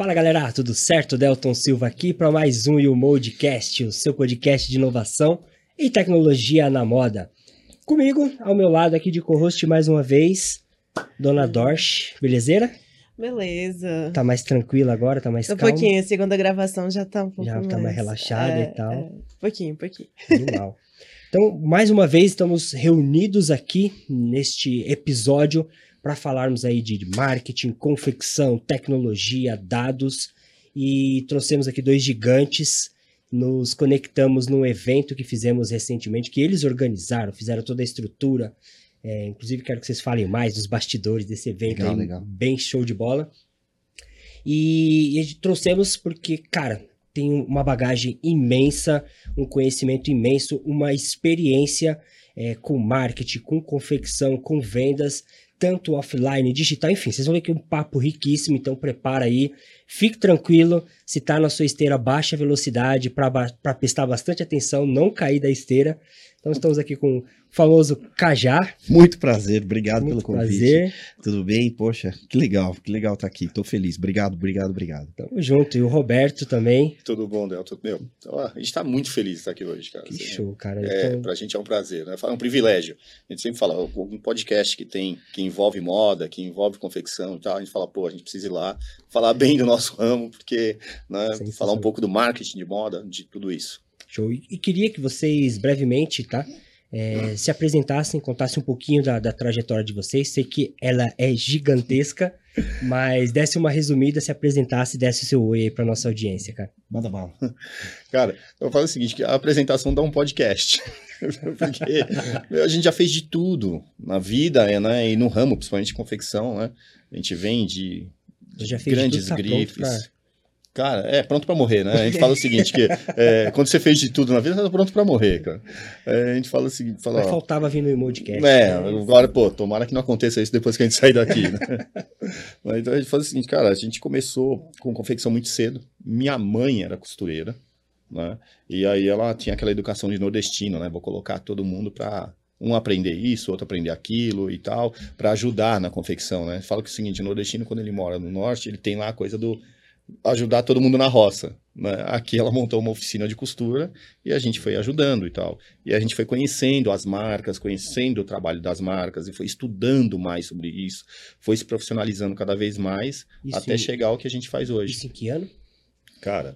Fala galera, tudo certo? Delton Silva aqui para mais um YouModcast, o seu podcast de inovação e tecnologia na moda. Comigo, ao meu lado aqui de co-host mais uma vez, Dona Dorsch, belezeira? Beleza. Tá mais tranquila agora, tá mais calma? Um pouquinho, a segunda gravação já tá um pouco já mais... tá mais relaxada e tal. Pouquinho. Animal. Então, mais uma vez, estamos reunidos aqui neste episódio para falarmos aí de marketing, confecção, tecnologia, dados, e trouxemos aqui dois gigantes, nos conectamos num evento que fizemos recentemente, que eles organizaram, fizeram toda a estrutura, inclusive quero que vocês falem mais dos bastidores desse evento, legal. Bem show de bola, e trouxemos porque, cara, tem uma bagagem imensa, um conhecimento imenso, uma experiência com marketing, com confecção, com vendas, tanto offline, digital, enfim, vocês vão ver que é um papo riquíssimo, então prepara aí, fique tranquilo, se está na sua esteira, baixa a velocidade para prestar bastante atenção, não cair da esteira. Então estamos aqui com o famoso Cajá. Muito prazer, obrigado pelo convite. Prazer. Tudo bem? Poxa, que legal estar aqui, tô feliz, obrigado. Tamo junto, e o Roberto também. Tudo bom, Delton? A gente tá muito feliz de estar aqui hoje, cara. Que show, cara. Então... Pra gente é um prazer, né? É um privilégio. A gente sempre fala, um podcast que envolve moda, que envolve confecção e tal, a gente fala, a gente precisa ir lá, falar bem do nosso ramo, porque, né, falar um pouco do marketing de moda, de tudo isso. Show. E queria que vocês, brevemente, tá? Se apresentassem, contassem um pouquinho da trajetória de vocês. Sei que ela é gigantesca, mas desse uma resumida, se apresentasse e desse o seu oi aí pra nossa audiência, cara. Manda bala. Cara, eu falo o seguinte, que a apresentação dá um podcast. Porque a gente já fez de tudo na vida, né? E no ramo, principalmente confecção, né? A gente vem de grandes grifes. Cara, pronto pra morrer, né? A gente fala o seguinte, que quando você fez de tudo na vida, você tá pronto pra morrer, cara. A gente fala o seguinte... Mas faltava vir no YouModcast. Agora, tomara que não aconteça isso depois que a gente sair daqui, né? Mas, então a gente fala o seguinte, cara, a gente começou com confecção muito cedo. Minha mãe era costureira, né? E aí ela tinha aquela educação de nordestino, né? Vou colocar todo mundo pra... Um aprender isso, outro aprender aquilo e tal, pra ajudar na confecção, né? Fala que é o seguinte, o nordestino, quando ele mora no norte, ele tem lá a coisa do... ajudar todo mundo na roça, né? Aqui ela montou uma oficina de costura e a gente foi ajudando e tal. E a gente foi conhecendo as marcas, conhecendo o trabalho das marcas e foi estudando mais sobre isso, foi se profissionalizando cada vez mais até chegar ao que a gente faz hoje. Isso em que ano? Cara,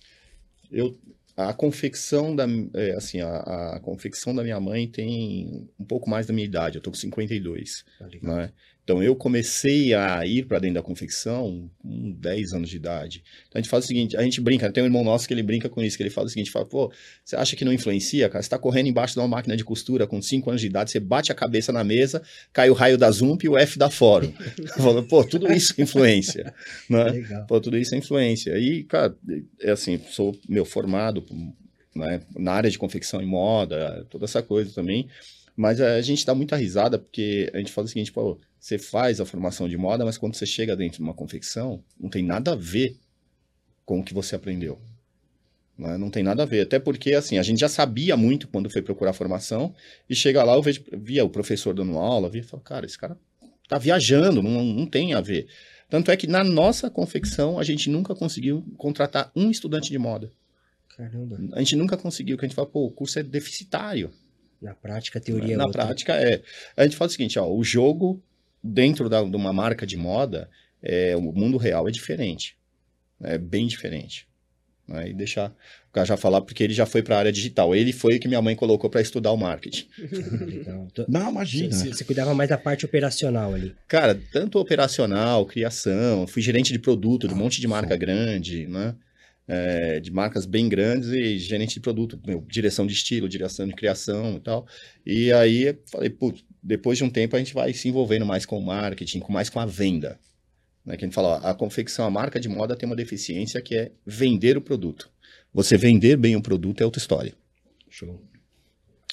a confecção a confecção da minha mãe tem um pouco mais da minha idade, eu tô com 52, né? Então, eu comecei a ir para dentro da confecção com 10 anos de idade. Então, a gente faz o seguinte, a gente brinca, tem um irmão nosso que ele brinca com isso, que ele fala o seguinte, você acha que não influencia, cara? Você tá correndo embaixo de uma máquina de costura com 5 anos de idade, você bate a cabeça na mesa, cai o raio da Zump e o F da Fórum. Tudo isso é influência, né? Legal. Tudo isso é influência. E, cara, sou formado, né, na área de confecção e moda, toda essa coisa também. Mas a gente dá muita risada, porque a gente fala o seguinte, você faz a formação de moda, mas quando você chega dentro de uma confecção, não tem nada a ver com o que você aprendeu. Né? Não tem nada a ver. Até porque, a gente já sabia muito quando foi procurar formação, e chega lá, via o professor dando aula, e falo, cara, esse cara tá viajando, não tem a ver. Tanto é que na nossa confecção, a gente nunca conseguiu contratar um estudante de moda. Caramba. A gente nunca conseguiu, porque a gente fala, o curso é deficitário. Na prática, a teoria Na prática, a gente fala o seguinte, o jogo dentro de uma marca de moda, o mundo real é diferente. É bem diferente. Né? E deixar o Cajá falar, porque ele já foi para a área digital. Ele foi o que minha mãe colocou para estudar o marketing. Legal. Não, imagina. Você cuidava mais da parte operacional ali. Cara, tanto operacional, criação, fui gerente de produto de um monte de marca grande, né? De marcas bem grandes e gerente de produto, direção de estilo, direção de criação e tal. E aí, falei, depois de um tempo a gente vai se envolvendo mais com o marketing, mais com a venda. Né? Que a gente fala, a confecção, a marca de moda tem uma deficiência que é vender o produto. Você vender bem o produto é outra história. Show.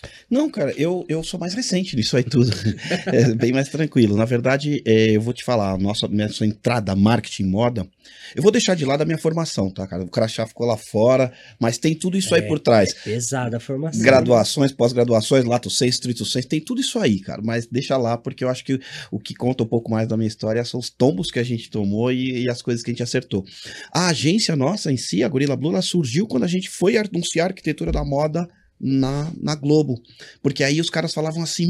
Não, cara, eu sou mais recente nisso aí tudo. É bem mais tranquilo. Na verdade, eu vou te falar, minha entrada marketing moda, eu vou deixar de lado a minha formação, tá, cara? O crachá ficou lá fora, mas tem tudo isso aí por trás. É pesada a formação. Graduações, pós-graduações, lato 6, trito 6, tem tudo isso aí, cara. Mas deixa lá, porque eu acho que o que conta um pouco mais da minha história são os tombos que a gente tomou e as coisas que a gente acertou. A agência nossa em si, a Gorilla Blue, ela surgiu quando a gente foi anunciar a arquitetura da moda na Globo, porque aí os caras falavam assim,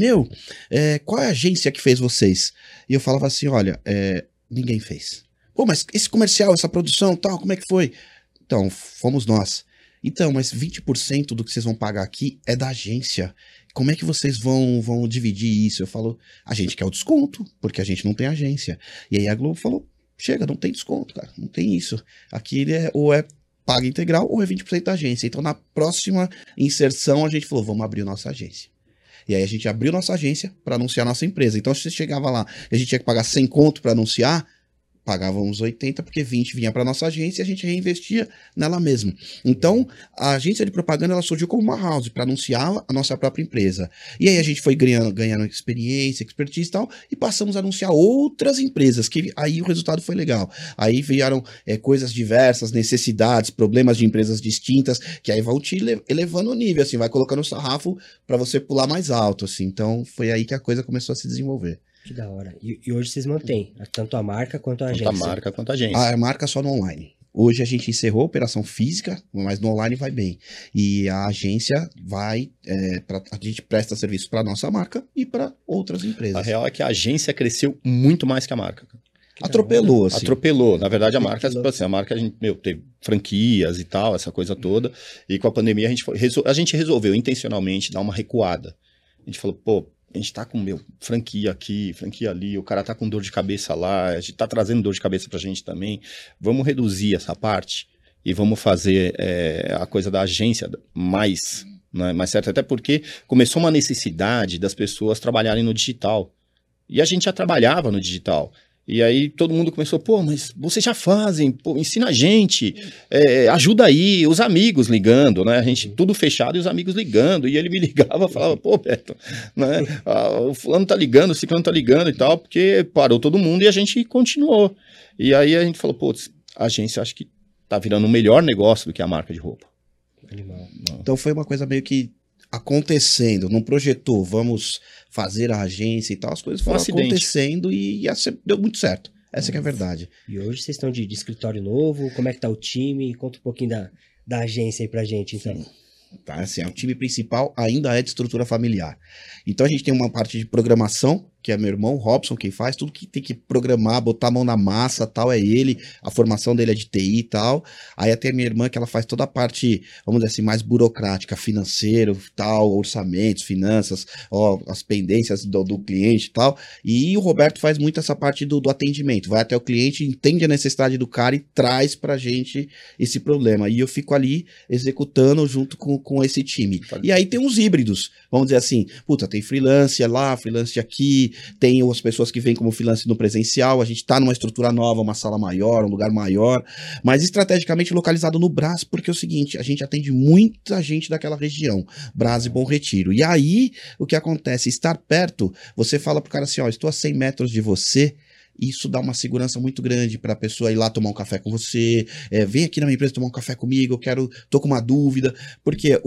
qual é a agência que fez vocês? E eu falava assim, olha, ninguém fez. Pô, mas esse comercial, essa produção, tal, como é que foi? Então, fomos nós. Então, mas 20% do que vocês vão pagar aqui é da agência. Como é que vocês vão dividir isso? Eu falo, a gente quer o desconto, porque a gente não tem agência. E aí a Globo falou, chega, não tem desconto, cara, não tem isso. Aqui ou é paga integral ou é 20% da agência. Então, na próxima inserção, a gente falou, vamos abrir nossa agência. E aí a gente abriu nossa agência para anunciar nossa empresa. Então, se você chegava lá e a gente tinha que pagar 100 conto para anunciar, pagávamos 80, porque 20 vinha para nossa agência e a gente reinvestia nela mesma. Então, a agência de propaganda ela surgiu como uma house para anunciar a nossa própria empresa. E aí a gente foi ganhando experiência, expertise e tal, e passamos a anunciar outras empresas, que aí o resultado foi legal. Aí vieram coisas diversas, necessidades, problemas de empresas distintas, que aí vão te elevando o nível, assim, vai colocando o sarrafo para você pular mais alto, assim. Então, foi aí que a coisa começou a se desenvolver. Que da hora. E hoje vocês mantêm tanto a marca quanto a agência? Tanto a marca quanto a agência. A marca só no online. Hoje a gente encerrou a operação física, mas no online vai bem. E a agência vai, a gente presta serviço para nossa marca e para outras empresas. A real é que a agência cresceu muito mais que a marca. Atropelou, assim. Atropelou. Na verdade, a marca, a gente, teve franquias e tal, essa coisa toda. E com a pandemia, a gente resolveu intencionalmente dar uma recuada. A gente falou, pô, a gente tá com, franquia aqui, franquia ali, o cara tá com dor de cabeça lá, a gente tá trazendo dor de cabeça pra gente também. Vamos reduzir essa parte e vamos fazer a coisa da agência mais certa. Até porque começou uma necessidade das pessoas trabalharem no digital. E a gente já trabalhava no digital. E aí todo mundo começou, pô, mas vocês já fazem, pô, ensina a gente, ajuda aí, os amigos ligando, né? A gente tudo fechado e os amigos ligando. E ele me ligava e falava, pô, Beto, né? O fulano tá ligando, o ciclano tá ligando e tal, porque parou todo mundo e a gente continuou. E aí a gente falou, pô, a agência acho que tá virando um melhor negócio do que a marca de roupa. Animal. Então foi uma coisa meio que acontecendo, não projetou, vamos fazer a agência e tal, as coisas foram acontecendo e deu muito certo. Essa que é a verdade. E hoje vocês estão de escritório novo, como é que tá o time? Conta um pouquinho da agência aí pra gente, então. Sim. Tá, assim, o time principal ainda é de estrutura familiar. Então a gente tem uma parte de programação, que é meu irmão, Robson, quem faz, tudo que tem que programar, botar a mão na massa, tal, é ele, a formação dele é de TI e tal. Aí até a minha irmã, que ela faz toda a parte, vamos dizer assim, mais burocrática, financeiro, tal, orçamentos, finanças, as pendências do cliente e tal. E o Roberto faz muito essa parte do atendimento, vai até o cliente, entende a necessidade do cara e traz pra gente esse problema. E eu fico ali executando junto com esse time. E aí tem uns híbridos, vamos dizer assim, puta, tem freelance lá, freelance aqui, tem as pessoas que vêm como freelance no presencial, a gente tá numa estrutura nova, uma sala maior, um lugar maior, mas estrategicamente localizado no Brás, porque é o seguinte, a gente atende muita gente daquela região, Brás e Bom Retiro. E aí, o que acontece? Estar perto, você fala pro cara assim, ó, estou a 100 metros de você, isso dá uma segurança muito grande para a pessoa ir lá tomar um café com você, vem aqui na minha empresa tomar um café comigo, tô com uma dúvida, porque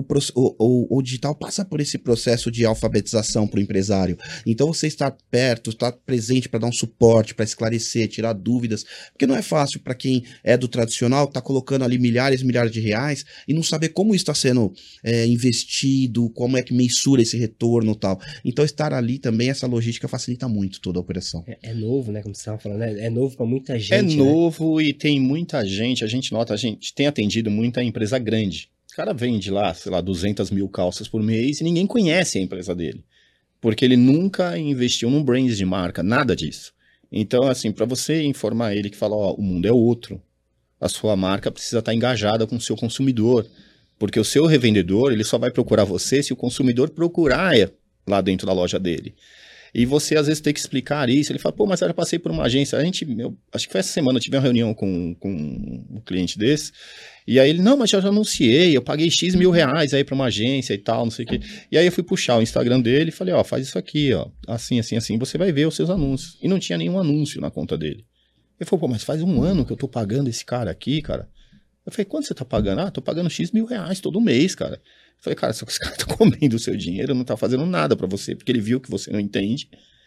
o digital passa por esse processo de alfabetização para o empresário. Então você estar perto, estar presente para dar um suporte, para esclarecer, tirar dúvidas, porque não é fácil para quem é do tradicional, tá colocando ali milhares e milhares de reais e não saber como isso está sendo investido, como é que mensura esse retorno e tal. Então estar ali também, essa logística facilita muito toda a operação. É novo, né? Como você estava falando, é novo para muita gente. É novo, né? E tem muita gente, a gente tem atendido muita empresa grande. O cara vende lá, sei lá, 200 mil calças por mês e ninguém conhece a empresa dele. Porque ele nunca investiu num brand de marca, nada disso. Então, assim, para você informar ele que fala, ó, o mundo é outro, a sua marca precisa estar engajada com o seu consumidor. Porque o seu revendedor, ele só vai procurar você se o consumidor procurar lá dentro da loja dele. E você, às vezes, tem que explicar isso. Ele fala, pô, mas eu já passei por uma agência. Acho que foi essa semana, eu tive uma reunião com um cliente desse. E aí ele, não, mas eu já anunciei, eu paguei X mil reais aí pra uma agência e tal, não sei o quê. E aí eu fui puxar o Instagram dele e falei, ó, faz isso aqui, ó, assim, assim, assim, você vai ver os seus anúncios. E não tinha nenhum anúncio na conta dele. Ele falou, pô, mas faz um ano que eu tô pagando esse cara aqui, cara. Eu falei, quanto você tá pagando? Ah, tô pagando X mil reais todo mês, cara. Eu falei, cara, só que esse cara tá comendo o seu dinheiro, não tá fazendo nada pra você, porque ele viu que você não entende.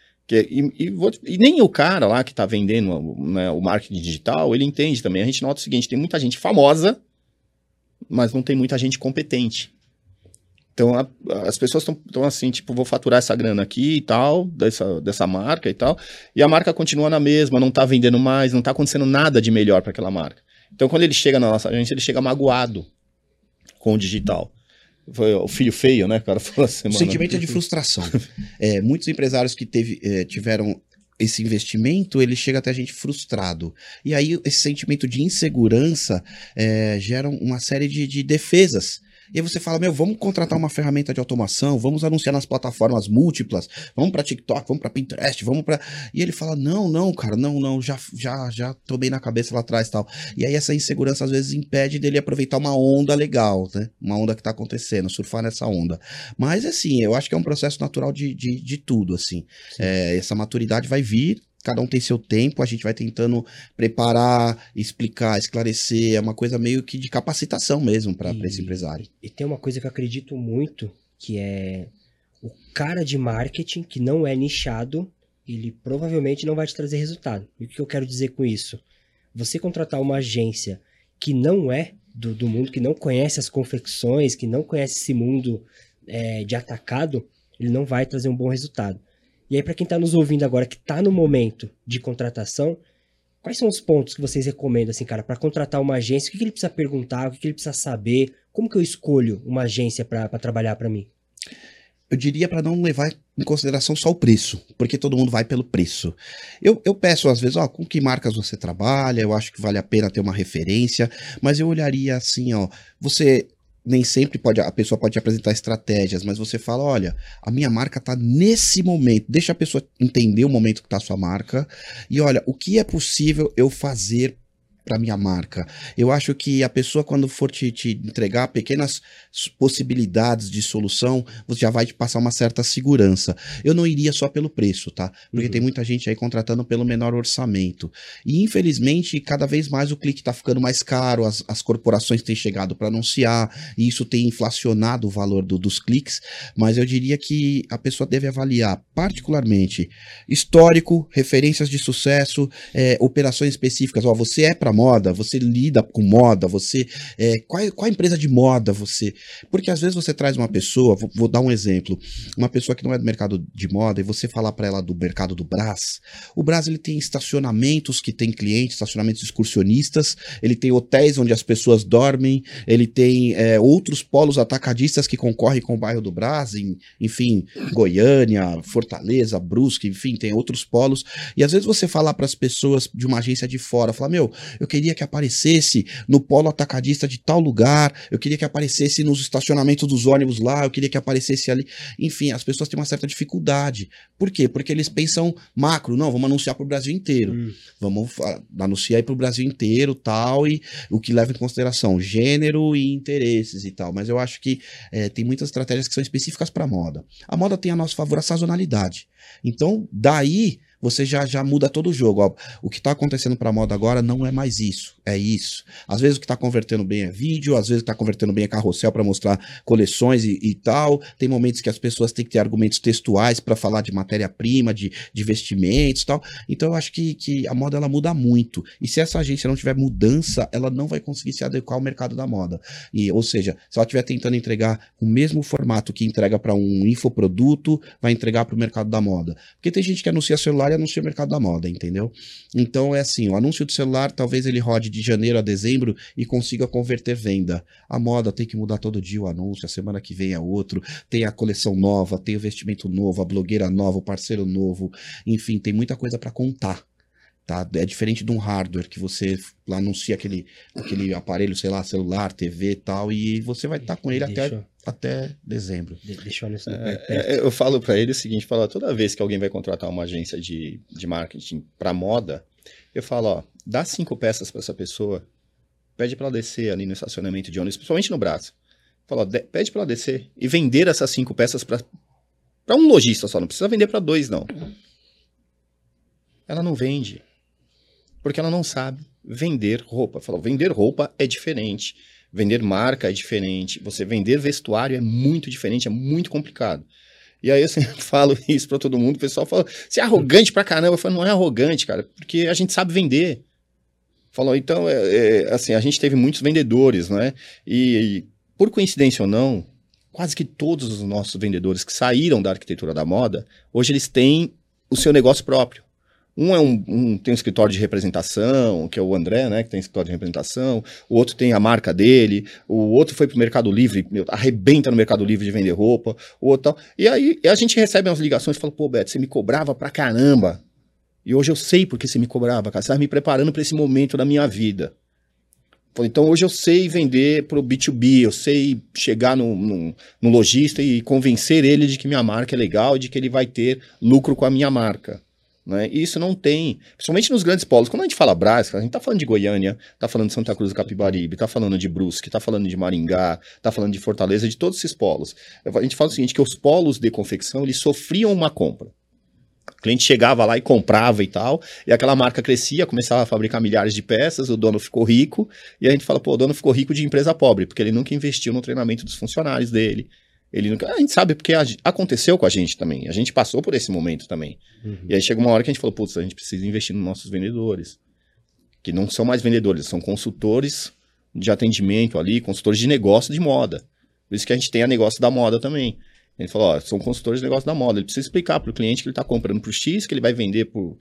E nem o cara lá que tá vendendo, né, o marketing digital, ele entende também. A gente nota o seguinte, tem muita gente famosa, mas não tem muita gente competente. Então, as pessoas estão assim, tipo, vou faturar essa grana aqui e tal, dessa marca e tal, e a marca continua na mesma, não tá vendendo mais, não tá acontecendo nada de melhor para aquela marca. Então, quando ele chega na nossa agência, ele chega magoado com o digital. Foi o filho feio, né, cara? Falou assim, O sentimento é de frustração. Muitos empresários que tiveram esse investimento, ele chega até a gente frustrado. E aí, esse sentimento de insegurança gera uma série de defesas. E aí você fala, vamos contratar uma ferramenta de automação, vamos anunciar nas plataformas múltiplas, vamos para TikTok, vamos para Pinterest, vamos para... E ele fala, não, cara, não, já tomei na cabeça lá atrás e tal. E aí essa insegurança às vezes impede dele aproveitar uma onda legal, né? Uma onda que tá acontecendo, surfar nessa onda. Mas assim, eu acho que é um processo natural de tudo, assim. Essa maturidade vai vir. Cada um tem seu tempo, a gente vai tentando preparar, explicar, esclarecer. É uma coisa meio que de capacitação mesmo para esse empresário. E tem uma coisa que eu acredito muito, que é o cara de marketing que não é nichado, ele provavelmente não vai te trazer resultado. E o que eu quero dizer com isso? Você contratar uma agência que não é do mundo, que não conhece as confecções, que não conhece esse mundo de atacado, ele não vai trazer um bom resultado. E aí, para quem está nos ouvindo agora, que está no momento de contratação, quais são os pontos que vocês recomendam, assim, cara, para contratar uma agência? O que ele precisa perguntar? O que ele precisa saber? Como que eu escolho uma agência para trabalhar para mim? Eu diria para não levar em consideração só o preço, porque todo mundo vai pelo preço. Eu peço às vezes, com que marcas você trabalha, eu acho que vale a pena ter uma referência, mas eu olharia assim, você... Nem sempre a pessoa pode te apresentar estratégias, mas você fala, olha, a minha marca tá nesse momento, deixa a pessoa entender o momento que tá a sua marca, e olha, o que é possível eu fazer para minha marca. Eu acho que a pessoa, quando for te entregar pequenas possibilidades de solução, você já vai te passar uma certa segurança. Eu não iria só pelo preço, tá? Porque tem muita gente aí contratando pelo menor orçamento. E, infelizmente, cada vez mais o clique tá ficando mais caro, as corporações têm chegado para anunciar, e isso tem inflacionado o valor dos cliques, mas eu diria que a pessoa deve avaliar, particularmente, histórico, referências de sucesso, operações específicas. Você é para moda, você lida com moda, você qual empresa de moda você... Porque às vezes você traz uma pessoa, vou dar um exemplo, uma pessoa que não é do mercado de moda, e você falar para ela do mercado do Brás. O Brás, ele tem estacionamentos que tem clientes, estacionamentos excursionistas, ele tem hotéis onde as pessoas dormem, ele tem outros polos atacadistas que concorrem com o bairro do Brás, enfim, Goiânia, Fortaleza, Brusque, enfim, tem outros polos. E às vezes você falar para as pessoas de uma agência de fora, falar, eu queria que aparecesse no polo atacadista de tal lugar, eu queria que aparecesse nos estacionamentos dos ônibus lá, eu queria que aparecesse ali. Enfim, as pessoas têm uma certa dificuldade. Por quê? Porque eles pensam macro, não, vamos anunciar para o Brasil inteiro. Vamos anunciar aí para o Brasil inteiro, tal, e o que leva em consideração gênero e interesses e tal. Mas eu acho que tem muitas estratégias que são específicas para a moda. A moda tem a nosso favor a sazonalidade. Então, daí... você já muda todo o jogo. O que está acontecendo para a moda agora não é mais isso, é isso. Às vezes o que está convertendo bem é vídeo, às vezes está convertendo bem é carrossel para mostrar coleções e tal. Tem momentos que as pessoas têm que ter argumentos textuais para falar de matéria-prima, de vestimentos e tal. Então eu acho que a moda ela muda muito. E se essa agência não tiver mudança, ela não vai conseguir se adequar ao mercado da moda. Ou seja, se ela estiver tentando entregar o mesmo formato que entrega para um infoproduto, vai entregar para o mercado da moda. Porque tem gente que anuncia celular e anuncia o mercado da moda, entendeu? Então é assim, o anúncio do celular talvez ele rode de janeiro a dezembro e consiga converter venda. A moda tem que mudar todo dia o anúncio, a semana que vem é outro, tem a coleção nova, tem o vestimento novo, a blogueira nova, o parceiro novo, enfim, tem muita coisa para contar. Tá? É diferente de um hardware que você lá anuncia aquele aparelho, sei lá, celular, TV e tal, e você vai estar com ele até dezembro. Deixa eu nesse eu falo para ele o seguinte, toda vez que alguém vai contratar uma agência de marketing para moda, eu falo, dá 5 peças para essa pessoa pede para ela descer ali no estacionamento de ônibus, principalmente no braço. Fala, ó, pede para ela descer e vender essas 5 peças para um lojista só, não precisa vender para 2, não. Ela não vende, porque ela não sabe vender roupa. Fala, vender roupa é diferente, vender marca é diferente, você vender vestuário é muito diferente, é muito complicado. E aí eu sempre falo isso para todo mundo, o pessoal fala, você é arrogante pra caramba. Eu falo, não é arrogante, cara, porque a gente sabe vender. Falou, então, assim, a gente teve muitos vendedores, né? E por coincidência ou não, quase que todos os nossos vendedores que saíram da arquitetura da moda, hoje eles têm o seu negócio próprio. Tem um escritório de representação, que é o André, né, que tem escritório de representação, o outro tem a marca dele, o outro foi pro Mercado Livre, arrebenta no Mercado Livre de vender roupa, o outro tal. E aí a gente recebe umas ligações e fala, pô, Beto, você me cobrava pra caramba. E hoje eu sei porque você me cobrava, cara. Você estava me preparando para esse momento da minha vida. Então hoje eu sei vender pro B2B, eu sei chegar no lojista e convencer ele de que minha marca é legal, de que ele vai ter lucro com a minha marca. Né? E isso não tem, principalmente nos grandes polos. Quando a gente fala Brás, a gente tá falando de Goiânia, tá falando de Santa Cruz do Capibaribe, tá falando de Brusque, tá falando de Maringá, tá falando de Fortaleza, de todos esses polos. A gente fala o seguinte, que os polos de confecção, eles sofriam uma compra. O cliente chegava lá e comprava e tal, e aquela marca crescia, começava a fabricar milhares de peças, o dono ficou rico, e a gente fala, pô, o dono ficou rico de empresa pobre, porque ele nunca investiu no treinamento dos funcionários dele. A gente sabe porque aconteceu com a gente também, a gente passou por esse momento também. Uhum. E aí chega uma hora que a gente falou, putz, a gente precisa investir nos nossos vendedores, que não são mais vendedores, são consultores de atendimento ali, consultores de negócio de moda. Por isso que a gente tem a negócio da moda também. Ele falou, ó, são consultores de negócio da moda, ele precisa explicar para o cliente que ele está comprando por X, que ele vai vender por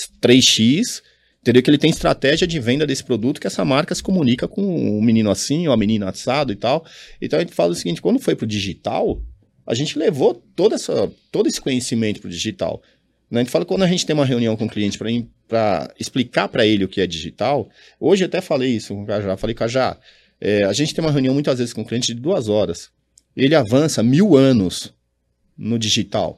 3X, entendeu? Que ele tem estratégia de venda desse produto, que essa marca se comunica com um menino assim, ou a menina assado e tal. Então a gente fala o seguinte, quando foi para o digital, a gente levou todo esse conhecimento para o digital. A gente fala que quando a gente tem uma reunião com o cliente para explicar para ele o que é digital, hoje eu até falei isso com o Cajá, falei, Cajá, a gente tem uma reunião muitas vezes com o cliente de 2 horas. Ele avança 1000 anos no digital.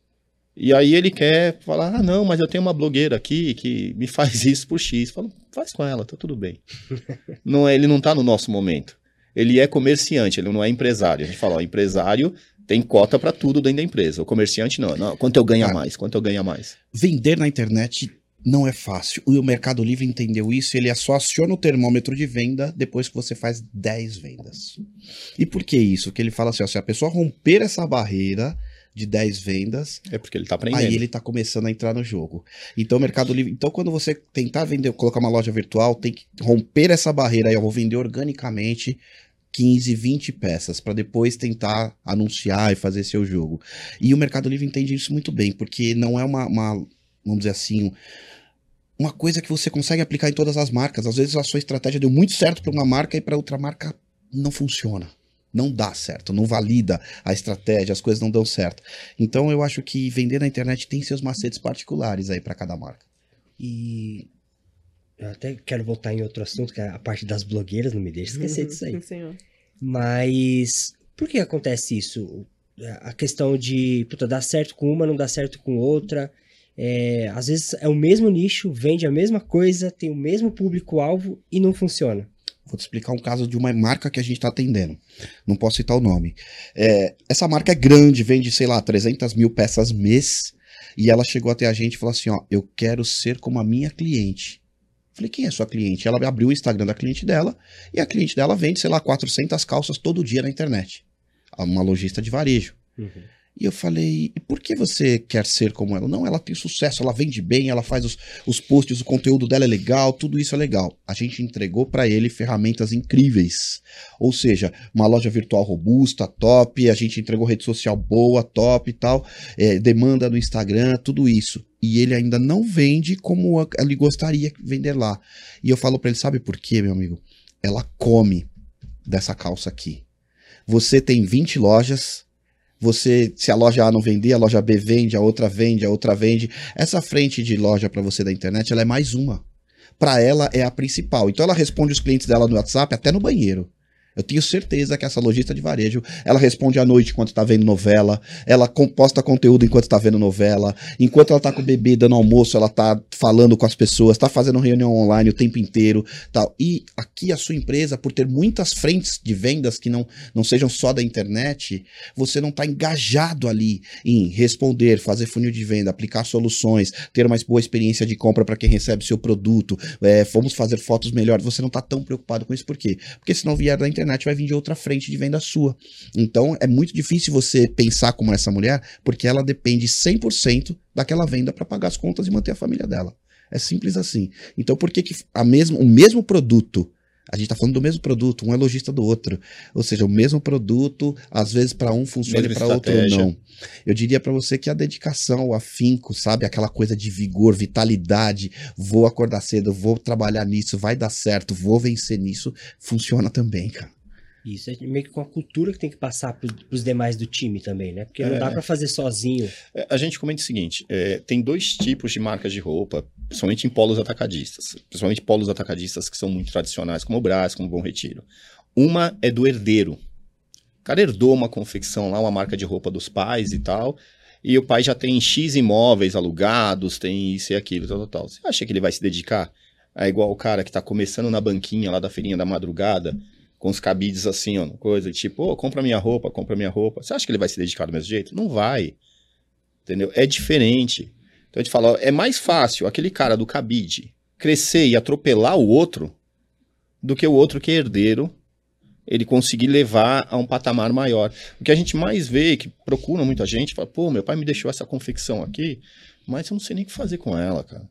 E aí ele quer falar, não, mas eu tenho uma blogueira aqui que me faz isso por X. Fala, faz com ela, tá tudo bem. Ele não tá no nosso momento. Ele é comerciante, ele não é empresário. A gente fala, ó, empresário tem cota para tudo dentro da empresa. O comerciante não. Quanto eu ganho mais? Quanto eu ganho mais? Vender na internet não é fácil. O Mercado Livre entendeu isso, ele só aciona o termômetro de venda depois que você faz 10 vendas. E por que isso? Porque ele fala assim, ó, se a pessoa romper essa barreira de 10 vendas... É porque ele tá aprendendo. Aí ele tá começando a entrar no jogo. Então o Mercado Livre... Então quando você tentar vender, colocar uma loja virtual, tem que romper essa barreira aí, eu vou vender organicamente 15, 20 peças, para depois tentar anunciar e fazer seu jogo. E o Mercado Livre entende isso muito bem, porque não é uma vamos dizer assim, uma coisa que você consegue aplicar em todas as marcas. Às vezes a sua estratégia deu muito certo para uma marca e para outra marca não funciona. Não dá certo, não valida a estratégia, as coisas não dão certo. Então eu acho que vender na internet tem seus macetes particulares aí para cada marca. E eu até quero voltar em outro assunto, que é a parte das blogueiras, não me deixe esquecer disso aí. Senhor. Mas por que acontece isso? A questão de, dar certo com uma, não dá certo com outra. Às vezes é o mesmo nicho, vende a mesma coisa, tem o mesmo público-alvo e não funciona. Vou te explicar um caso de uma marca que a gente está atendendo. Não posso citar o nome. Essa marca é grande, vende, 300 mil peças mês. E ela chegou até a gente e falou assim, ó, eu quero ser como a minha cliente. Falei, quem é sua cliente? Ela abriu o Instagram da cliente dela e a cliente dela vende, 400 calças todo dia na internet. Uma lojista de varejo. Uhum. E eu falei, e por que você quer ser como ela? Não, ela tem sucesso, ela vende bem, ela faz os posts, o conteúdo dela é legal, tudo isso é legal. A gente entregou para ele ferramentas incríveis. Ou seja, uma loja virtual robusta, top, a gente entregou rede social boa, top e tal, demanda no Instagram, tudo isso. E ele ainda não vende como ele gostaria de vender lá. E eu falo para ele, sabe por quê, meu amigo? Ela come dessa calça aqui. Você tem 20 lojas... se a loja A não vender, a loja B vende, a outra vende, a outra vende. Essa frente de loja para você da internet, ela é mais uma. Para ela é a principal. Então ela responde os clientes dela no WhatsApp até no banheiro. Eu tenho certeza que essa lojista de varejo, ela responde à noite enquanto tá vendo novela, ela posta conteúdo enquanto tá vendo novela, enquanto ela tá com o bebê dando almoço, ela tá falando com as pessoas, tá fazendo reunião online o tempo inteiro, tal. E aqui a sua empresa, por ter muitas frentes de vendas que não sejam só da internet, você não tá engajado ali em responder, fazer funil de venda, aplicar soluções, ter uma boa experiência de compra para quem recebe seu produto, vamos fazer fotos melhores, você não tá tão preocupado com isso, por quê? Porque se não vier da internet, vai vir de outra frente de venda sua. Então, é muito difícil você pensar como essa mulher, porque ela depende 100% daquela venda para pagar as contas e manter a família dela. É simples assim. Então, por que o mesmo produto, a gente está falando do mesmo produto, um é lojista do outro, ou seja, o mesmo produto, às vezes para um funciona e para outro não. Eu diria para você que a dedicação, o afinco, sabe, aquela coisa de vigor, vitalidade, vou acordar cedo, vou trabalhar nisso, vai dar certo, vou vencer nisso, funciona também, cara. Isso é meio que com a cultura que tem que passar para os demais do time também, né? Porque não dá para fazer sozinho. A gente comenta o seguinte, tem 2 tipos de marcas de roupa, principalmente em polos atacadistas. Principalmente polos atacadistas que são muito tradicionais, como o Brás, como o Bom Retiro. Uma é do herdeiro. O cara herdou uma confecção lá, uma marca de roupa dos pais e tal, e o pai já tem X imóveis alugados, tem isso e aquilo, tal. Você acha que ele vai se dedicar? É igual o cara que tá começando na banquinha lá da feirinha da madrugada, com os cabides assim, ó, coisa tipo, compra minha roupa. Você acha que ele vai se dedicar do mesmo jeito? Não vai. Entendeu? É diferente. Então a gente fala, é mais fácil aquele cara do cabide crescer e atropelar o outro do que o outro que é herdeiro, ele conseguir levar a um patamar maior. O que a gente mais vê, que procura muita gente, fala, pô, meu pai me deixou essa confecção aqui, mas eu não sei nem o que fazer com ela, cara.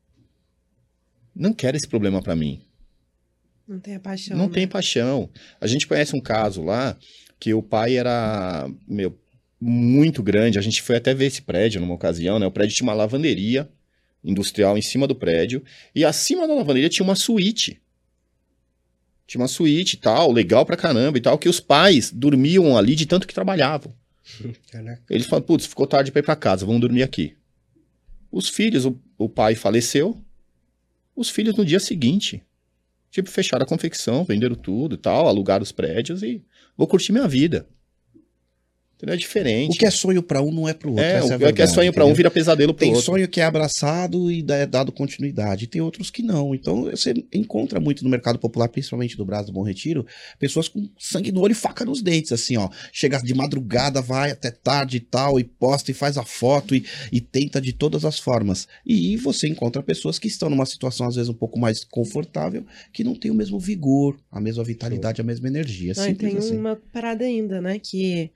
Não quero esse problema pra mim. Não tem a paixão. Não tem paixão. A gente conhece um caso lá que o pai era, muito grande. A gente foi até ver esse prédio numa ocasião, né? O prédio tinha uma lavanderia industrial em cima do prédio e acima da lavanderia tinha uma suíte. Tinha uma suíte e tal, legal pra caramba e tal, que os pais dormiam ali de tanto que trabalhavam. Caraca. Eles falaram, putz, ficou tarde pra ir pra casa, vamos dormir aqui. Os filhos, o pai faleceu, os filhos no dia seguinte... Tipo, fecharam a confecção, venderam tudo e tal, alugaram os prédios e vou curtir minha vida. Entendeu? É diferente. O que é sonho para um não é para o outro. O que é sonho para um vira pesadelo para o outro. Tem sonho que é abraçado e é dado continuidade. Tem outros que não. Então, você encontra muito no mercado popular, principalmente do Brás do Bom Retiro, pessoas com sangue no olho e faca nos dentes, assim, ó. Chega de madrugada, vai até tarde e tal, e posta e faz a foto e tenta de todas as formas. E você encontra pessoas que estão numa situação, às vezes, um pouco mais confortável, que não tem o mesmo vigor, a mesma vitalidade, a mesma energia. Não, Simples tem assim. uma parada ainda, né, que...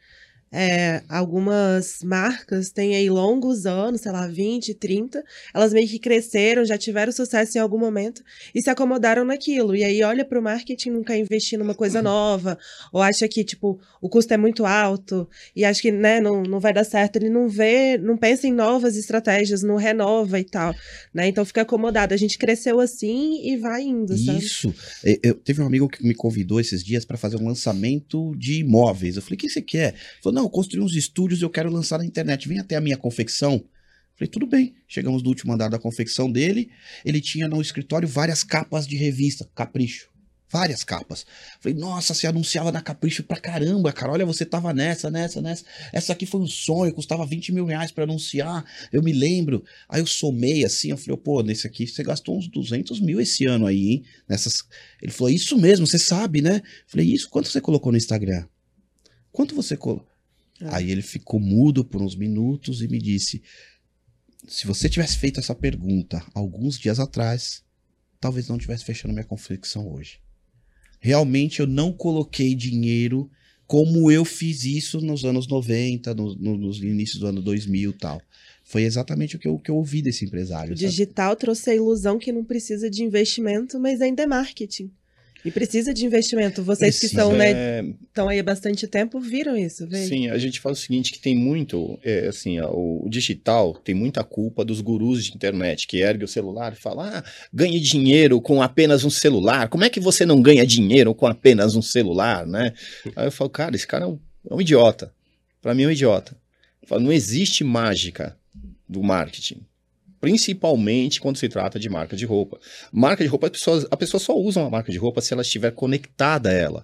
algumas marcas têm aí longos anos, sei lá, 20, 30, elas meio que cresceram, já tiveram sucesso em algum momento e se acomodaram naquilo. E aí olha para o marketing, não quer investir numa coisa nova, ou acha que, tipo, o custo é muito alto e acha que, né, não vai dar certo. Ele não pensa em novas estratégias, não renova e tal, né? Então fica acomodado. A gente cresceu assim e vai indo, sabe? Isso. Teve um amigo que me convidou esses dias para fazer um lançamento de imóveis. Eu falei, o que você quer? Ele falou, não, eu construí uns estúdios e eu quero lançar na internet. Vem até a minha confecção. Falei, tudo bem. Chegamos no último andar da confecção dele. Ele tinha no escritório várias capas de revista, Capricho. Várias capas. Falei, nossa, você anunciava na Capricho pra caramba, cara. Olha, você tava nessa. Essa aqui foi um sonho, custava 20 mil reais pra anunciar. Eu me lembro. Aí eu somei assim, eu falei, pô, nesse aqui você gastou uns 200 mil esse ano aí, hein? Ele falou, isso mesmo, você sabe, né? Falei, isso, quanto você colocou no Instagram? Quanto você colocou? Aí ele ficou mudo por uns minutos e me disse, se você tivesse feito essa pergunta alguns dias atrás, talvez não tivesse fechando minha confecção hoje. Realmente eu não coloquei dinheiro como eu fiz isso nos anos 90, nos inícios do ano 2000 e tal. Foi exatamente o que eu ouvi desse empresário. O digital trouxe a ilusão que não precisa de investimento, mas ainda é marketing. E precisa de investimento. Vocês que estão, estão aí há bastante tempo, viram isso? Veio? Sim, a gente fala o seguinte, que tem muito, o digital tem muita culpa dos gurus de internet, que ergue o celular e fala, ganhe dinheiro com apenas um celular. Como é que você não ganha dinheiro com apenas um celular, né? Aí eu falo, cara, esse cara é um idiota. Pra mim é um idiota. Eu falo, não existe mágica do marketing. Principalmente quando se trata de marca de roupa. Marca de roupa, a pessoa só usa uma marca de roupa se ela estiver conectada a ela.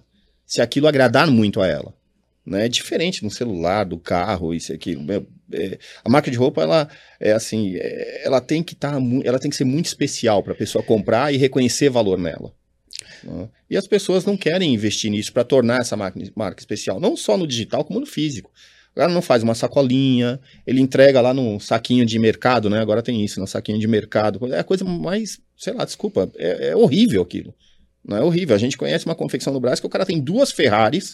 se aquilo agradar muito a ela. Né? É diferente no celular, do carro, isso e aquilo. A marca de roupa, ela tem que ser muito especial para a pessoa comprar e reconhecer valor nela. Né? E as pessoas não querem investir nisso para tornar essa marca especial, não só no digital, como no físico. O cara não faz uma sacolinha, ele entrega lá no saquinho de mercado, né? Agora tem isso, no saquinho de mercado. É a coisa mais, sei lá, desculpa, é horrível aquilo. Não é horrível. A gente conhece uma confecção no Brás que o cara tem 2 Ferraris.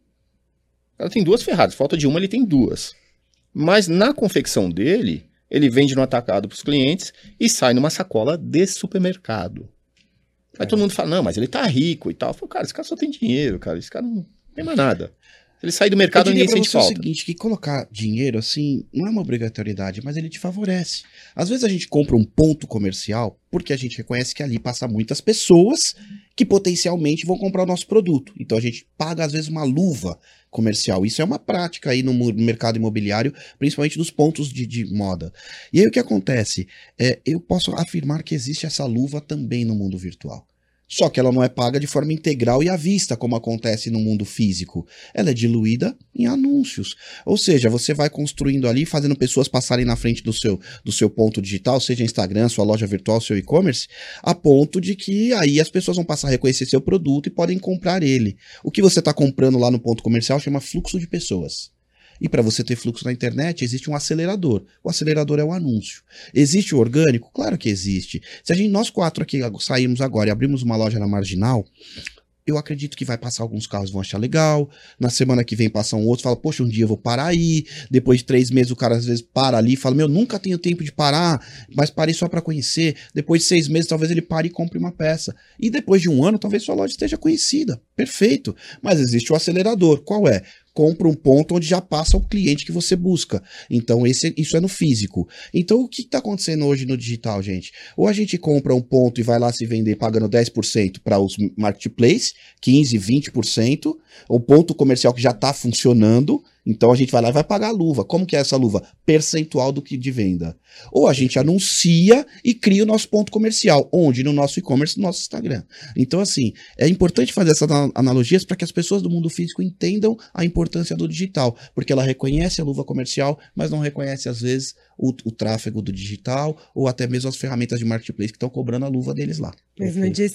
O cara tem 2 Ferraris, falta de uma, ele tem 2. Mas na confecção dele, ele vende no atacado para os clientes e sai numa sacola de supermercado. Aí todo mundo fala, não, mas ele tá rico e tal. Eu falo, cara, esse cara só tem dinheiro, cara. Esse cara não tem mais nada. Ele sai do mercado e ninguém sente falta. O seguinte, que colocar dinheiro, assim, não é uma obrigatoriedade, mas ele te favorece. Às vezes a gente compra um ponto comercial porque a gente reconhece que ali passa muitas pessoas que potencialmente vão comprar o nosso produto. Então a gente paga, às vezes, uma luva comercial. Isso é uma prática aí no mercado imobiliário, principalmente dos pontos de moda. E aí o que acontece? Eu posso afirmar que existe essa luva também no mundo virtual. Só que ela não é paga de forma integral e à vista, como acontece no mundo físico. Ela é diluída em anúncios. Ou seja, você vai construindo ali, fazendo pessoas passarem na frente do seu ponto digital, seja Instagram, sua loja virtual, seu e-commerce, a ponto de que aí as pessoas vão passar a reconhecer seu produto e podem comprar ele. O que você está comprando lá no ponto comercial chama fluxo de pessoas. E para você ter fluxo na internet, existe um acelerador. O acelerador é o anúncio. Existe o orgânico? Claro que existe. Se nós 4 aqui saímos agora e abrimos uma loja na Marginal, eu acredito que vai passar alguns carros, vão achar legal. Na semana que vem passa um outro, fala, poxa, um dia eu vou parar aí. Depois de 3 meses o cara às vezes para ali e fala, nunca tenho tempo de parar, mas parei só para conhecer. Depois de 6 meses talvez ele pare e compre uma peça. E depois de 1 ano talvez sua loja esteja conhecida. Perfeito. Mas existe o acelerador. Qual é? Compra um ponto onde já passa o cliente que você busca. Então isso é no físico. Então o que está acontecendo hoje no digital, gente? Ou a gente compra um ponto e vai lá se vender pagando 10% para os marketplaces, 15%, 20%, o ponto comercial que já está funcionando, então a gente vai lá e vai pagar a luva. Como que é essa luva? Percentual do que de venda. Ou a gente anuncia e cria o nosso ponto comercial, onde? No nosso e-commerce, no nosso Instagram. Então assim, é importante fazer essas analogias para que as pessoas do mundo físico entendam a importância do digital, porque ela reconhece a luva comercial, mas não reconhece às vezes o tráfego do digital ou até mesmo as ferramentas de marketplace que estão cobrando a luva deles lá. Mas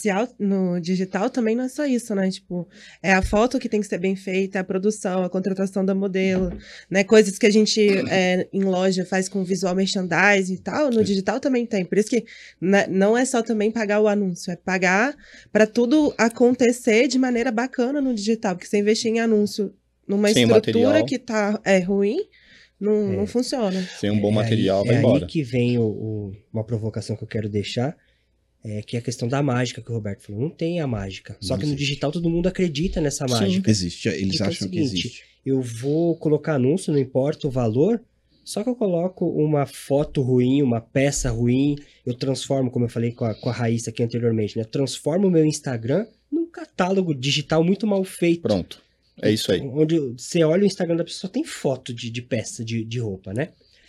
no digital também não é só isso, né? Tipo, é a foto que tem que ser bem feita, a produção, a contratação da modelo, né? Coisas que a gente em loja faz com visual merchandising e tal, no digital também tem. Por isso que não é só também pagar o anúncio, é pagar para tudo acontecer de maneira bacana no digital, porque você investir em anúncio numa sem estrutura material que tá ruim, não funciona. Sem um bom material, vai embora. É aí que vem uma provocação que eu quero deixar, que é a questão da mágica que o Roberto falou. Não tem a mágica. Só que no digital todo mundo acredita nessa mágica. Existe. Eles então, acham é o seguinte, que existe. Eu vou colocar anúncio, não importa o valor, só que eu coloco uma foto ruim, uma peça ruim, eu transformo, como eu falei com a Raíssa aqui anteriormente, né? Transformo o meu Instagram num catálogo digital muito mal feito. Pronto. É isso aí. Onde você olha o Instagram da pessoa, tem foto de peça de roupa, né?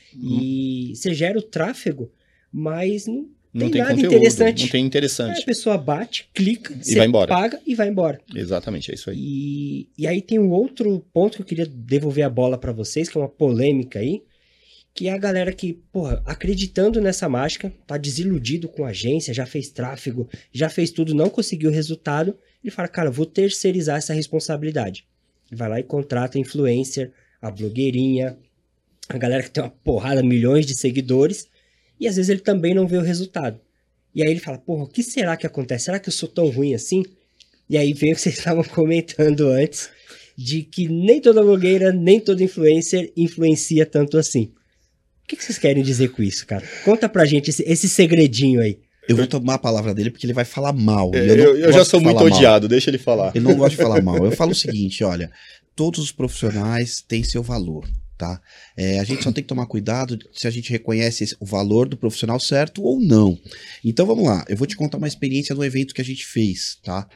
E você gera o tráfego, mas não tem nada conteúdo, interessante. Não tem interessante. Aí a pessoa bate, clica, e vai embora. Paga e vai embora. Exatamente, é isso aí. E aí tem um outro ponto que eu queria devolver a bola para vocês, que é uma polêmica aí, que é a galera que, porra, acreditando nessa mágica, tá desiludido com a agência, já fez tráfego, já fez tudo, não conseguiu resultado, ele fala, cara, vou terceirizar essa responsabilidade. Vai lá e contrata a influencer, a blogueirinha, a galera que tem uma porrada, milhões de seguidores, e às vezes ele também não vê o resultado. E aí ele fala, porra, o que será que acontece? Será que eu sou tão ruim assim? E aí vem o que vocês estavam comentando antes, de que nem toda blogueira, nem toda influencer influencia tanto assim. O que vocês querem dizer com isso, cara? Conta pra gente esse segredinho aí. Eu vou tomar a palavra dele porque ele vai falar mal. Eu já sou muito odiado, deixa ele falar. Ele não gosta de falar mal. Eu falo o seguinte, olha, todos os profissionais têm seu valor, tá? A gente só tem que tomar cuidado se a gente reconhece o valor do profissional certo ou não. Então vamos lá, eu vou te contar uma experiência do evento que a gente fez, tá?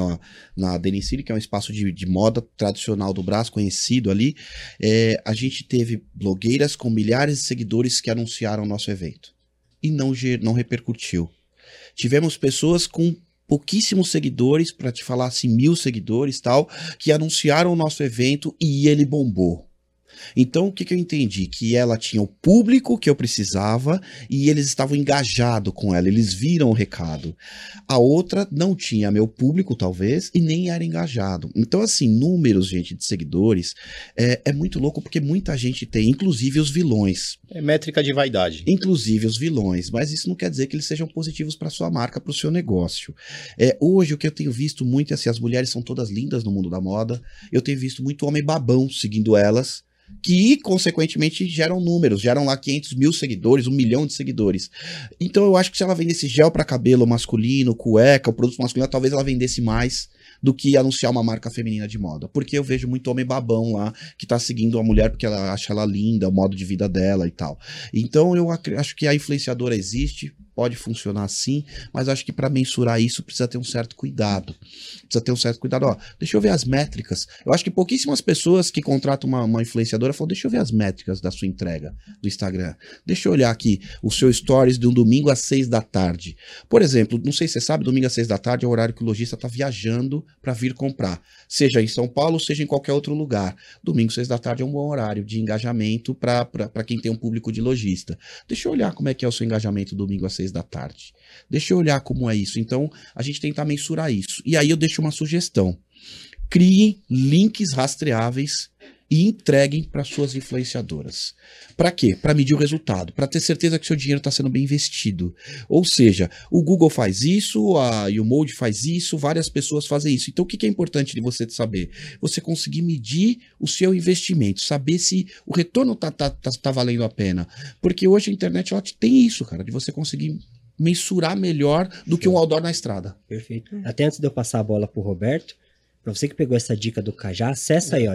Na Denicile, que é um espaço de moda tradicional do Brás, conhecido ali, a gente teve blogueiras com milhares de seguidores que anunciaram o nosso evento. E não repercutiu. Tivemos pessoas com pouquíssimos seguidores, para te falar assim, 1.000 seguidores e tal, que anunciaram o nosso evento e ele bombou. Então, o que eu entendi? Que ela tinha o público que eu precisava e eles estavam engajados com ela, eles viram o recado. A outra não tinha meu público, talvez, e nem era engajado. Então, assim, números, gente, de seguidores, é muito louco porque muita gente tem, inclusive os vilões. É métrica de vaidade. Inclusive os vilões, mas isso não quer dizer que eles sejam positivos para sua marca, para o seu negócio. Hoje, o que eu tenho visto muito é assim, as mulheres são todas lindas no mundo da moda, eu tenho visto muito homem babão seguindo elas, que, consequentemente, geram números, geram lá 500.000 seguidores, 1 milhão de seguidores. Então, eu acho que se ela vendesse gel para cabelo masculino, cueca, o produto masculino, talvez ela vendesse mais do que anunciar uma marca feminina de moda. Porque eu vejo muito homem babão lá, que tá seguindo a mulher porque ela acha ela linda, o modo de vida dela e tal. Então, eu acho que a influenciadora existe, pode funcionar sim, mas acho que para mensurar isso precisa ter um certo cuidado. Precisa ter um certo cuidado. Ó, deixa eu ver as métricas. Eu acho que pouquíssimas pessoas que contratam uma influenciadora falam, deixa eu ver as métricas da sua entrega do Instagram. Deixa eu olhar aqui o seu stories de um domingo às 6 da tarde. Por exemplo, não sei se você sabe, domingo às 6 da tarde é o horário que o lojista está viajando para vir comprar. Seja em São Paulo, seja em qualquer outro lugar. Domingo, 6 da tarde é um bom horário de engajamento para quem tem um público de lojista. Deixa eu olhar como é que é o seu engajamento domingo às 6 da tarde. Deixa eu olhar como é isso. Então, a gente tenta mensurar isso. E aí eu deixo uma sugestão. Criem links rastreáveis e entreguem para suas influenciadoras. Para quê? Para medir o resultado, para ter certeza que seu dinheiro está sendo bem investido. Ou seja, o Google faz isso, a YouMode faz isso, várias pessoas fazem isso. Então, o que é importante de você saber? Você conseguir medir o seu investimento, saber se o retorno tá valendo a pena. Porque hoje a internet ela tem isso, cara, de você conseguir mensurar melhor do que um outdoor na estrada. Perfeito. Até antes de eu passar a bola pro Roberto, para você que pegou essa dica do Cajá, acessa aí, ó,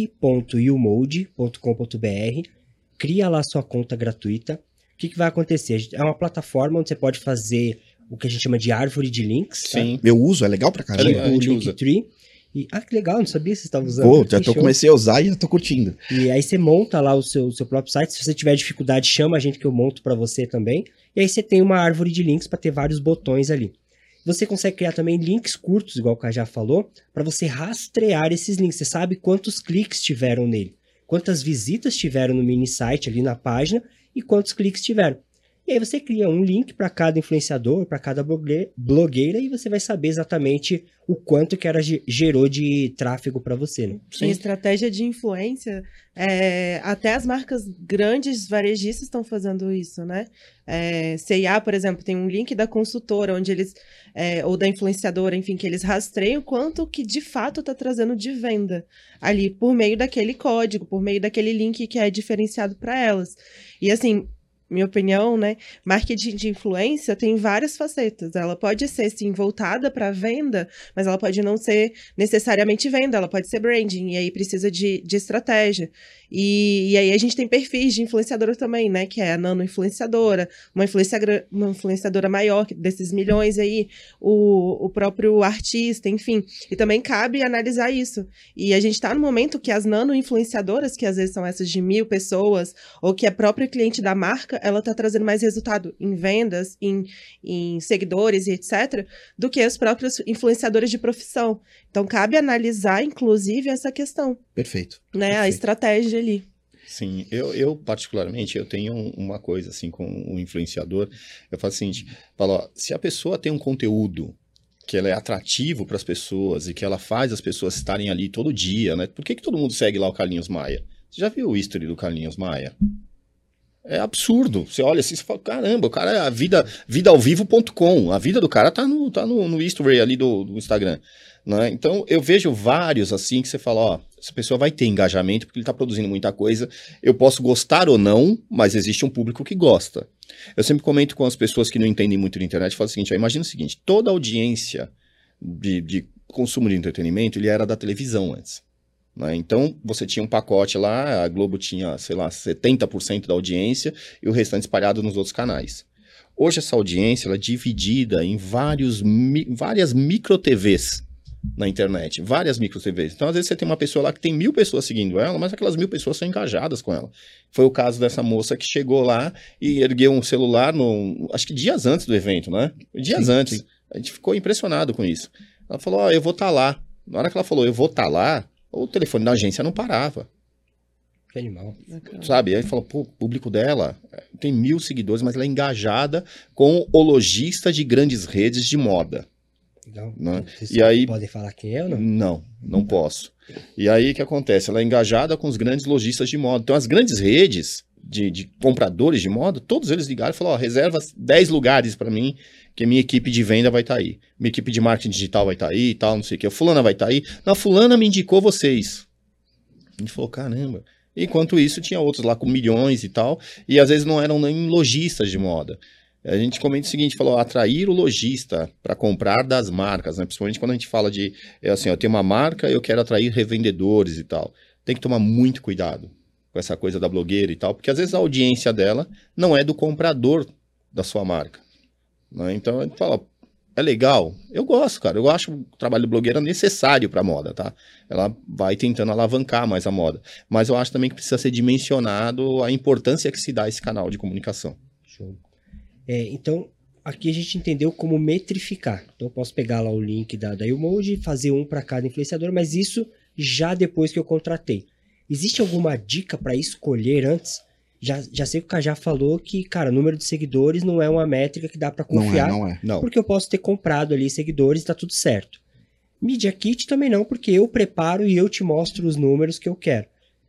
link.youmode.com.br, cria lá sua conta gratuita. O que vai acontecer? É uma plataforma onde você pode fazer o que a gente chama de árvore de links. Sim. Tá? Eu uso, é legal pra caramba. Tipo o Linktree. E, que legal, não sabia que você estava usando. Pô, comecei a usar e já tô curtindo. E aí você monta lá o seu próprio site. Se você tiver dificuldade, chama a gente que eu monto para você também. E aí você tem uma árvore de links para ter vários botões ali. Você consegue criar também links curtos, igual o Cajá falou, para você rastrear esses links. Você sabe quantos cliques tiveram nele, quantas visitas tiveram no mini site ali na página e quantos cliques tiveram. E aí você cria um link para cada influenciador, para cada blogueira e você vai saber exatamente o quanto que ela gerou de tráfego para você, né? Em estratégia de influência, até as marcas grandes varejistas estão fazendo isso, né? C&A, por exemplo, tem um link da consultora, onde eles, ou da influenciadora, enfim, que eles rastreiam quanto que de fato está trazendo de venda ali, por meio daquele código, por meio daquele link que é diferenciado para elas. E assim, minha opinião, né? Marketing de influência tem várias facetas. Ela pode ser, sim, voltada para venda, mas ela pode não ser necessariamente venda, ela pode ser branding, e aí precisa de estratégia. E aí a gente tem perfis de influenciadora também, né? Que é a nano-influenciadora, uma influenciadora maior, desses milhões aí, o próprio artista, enfim. E também cabe analisar isso. E a gente está no momento que as nano-influenciadoras, que às vezes são essas de 1.000 pessoas, ou que é próprio cliente da marca, ela está trazendo mais resultado em vendas, em seguidores e etc., do que as próprias influenciadoras de profissão. Então, cabe analisar, inclusive, essa questão. Perfeito. Né? Perfeito. A estratégia ali. Sim, eu particularmente, eu tenho uma coisa assim com o influenciador. Eu falo o seguinte, ó, se a pessoa tem um conteúdo que ela é atrativo para as pessoas e que ela faz as pessoas estarem ali todo dia, né? Por que todo mundo segue lá o Carlinhos Maia? Você já viu o history do Carlinhos Maia? É absurdo. Você olha assim e fala, caramba, o cara é vidaalvivo.com. A vida do cara tá no history ali do Instagram. Né? Então, eu vejo vários assim que você fala, ó, essa pessoa vai ter engajamento porque ele tá produzindo muita coisa. Eu posso gostar ou não, mas existe um público que gosta. Eu sempre comento com as pessoas que não entendem muito de internet, falo o seguinte, ó, imagina o seguinte, toda a audiência de consumo de entretenimento, ele era da televisão antes. Né? Então, você tinha um pacote lá, a Globo tinha, sei lá, 70% da audiência e o restante espalhado nos outros canais. Hoje, essa audiência ela é dividida em várias micro-TVs na internet, várias micro-TVs. Então, às vezes, você tem uma pessoa lá que tem 1.000 pessoas seguindo ela, mas aquelas 1.000 pessoas são engajadas com ela. Foi o caso dessa moça que chegou lá e ergueu um celular, acho que dias antes do evento, né? Dias antes. Sim. A gente ficou impressionado com isso. Ela falou, ó, eu vou estar lá. Na hora que ela falou, eu vou estar lá, o telefone da agência não parava. Que animal. Sabe? Aí falou, pô, o público dela tem 1.000 seguidores, mas ela é engajada com o lojista de grandes redes de moda. Legal. Né? Vocês E aí, podem falar quem é ou não? não posso. E aí o que acontece? Ela é engajada com os grandes lojistas de moda. Então as grandes redes de compradores de moda, todos eles ligaram e falaram, ó, reserva 10 lugares para mim, que a minha equipe de venda vai estar aí. Minha equipe de marketing digital vai estar aí e tal, não sei o que. A fulana vai estar aí. Não, a fulana me indicou vocês. A gente falou, caramba. Enquanto isso, tinha outros lá com milhões e tal, e às vezes não eram nem lojistas de moda. A gente comenta o seguinte, falou, atrair o lojista para comprar das marcas, né? Principalmente quando a gente fala de, assim, eu tenho uma marca, eu quero atrair revendedores e tal. Tem que tomar muito cuidado com essa coisa da blogueira e tal, porque às vezes a audiência dela não é do comprador da sua marca. Né? Então a gente fala, é legal, eu gosto, cara, eu acho o trabalho de blogueira necessário para moda, tá? Ela vai tentando alavancar mais a moda, mas eu acho também que precisa ser dimensionado a importância que se dá a esse canal de comunicação. Show. Então, aqui a gente entendeu como metrificar. Então, eu posso pegar lá o link da Emoji, fazer um para cada influenciador, mas isso já depois que eu contratei. Existe alguma dica para escolher antes? Já sei que o Cajá falou que, cara, número de seguidores não é uma métrica que dá para confiar. Não é. Porque eu posso ter comprado ali seguidores e tá tudo certo. Media Kit também não, porque eu preparo e eu te mostro os números que eu quero.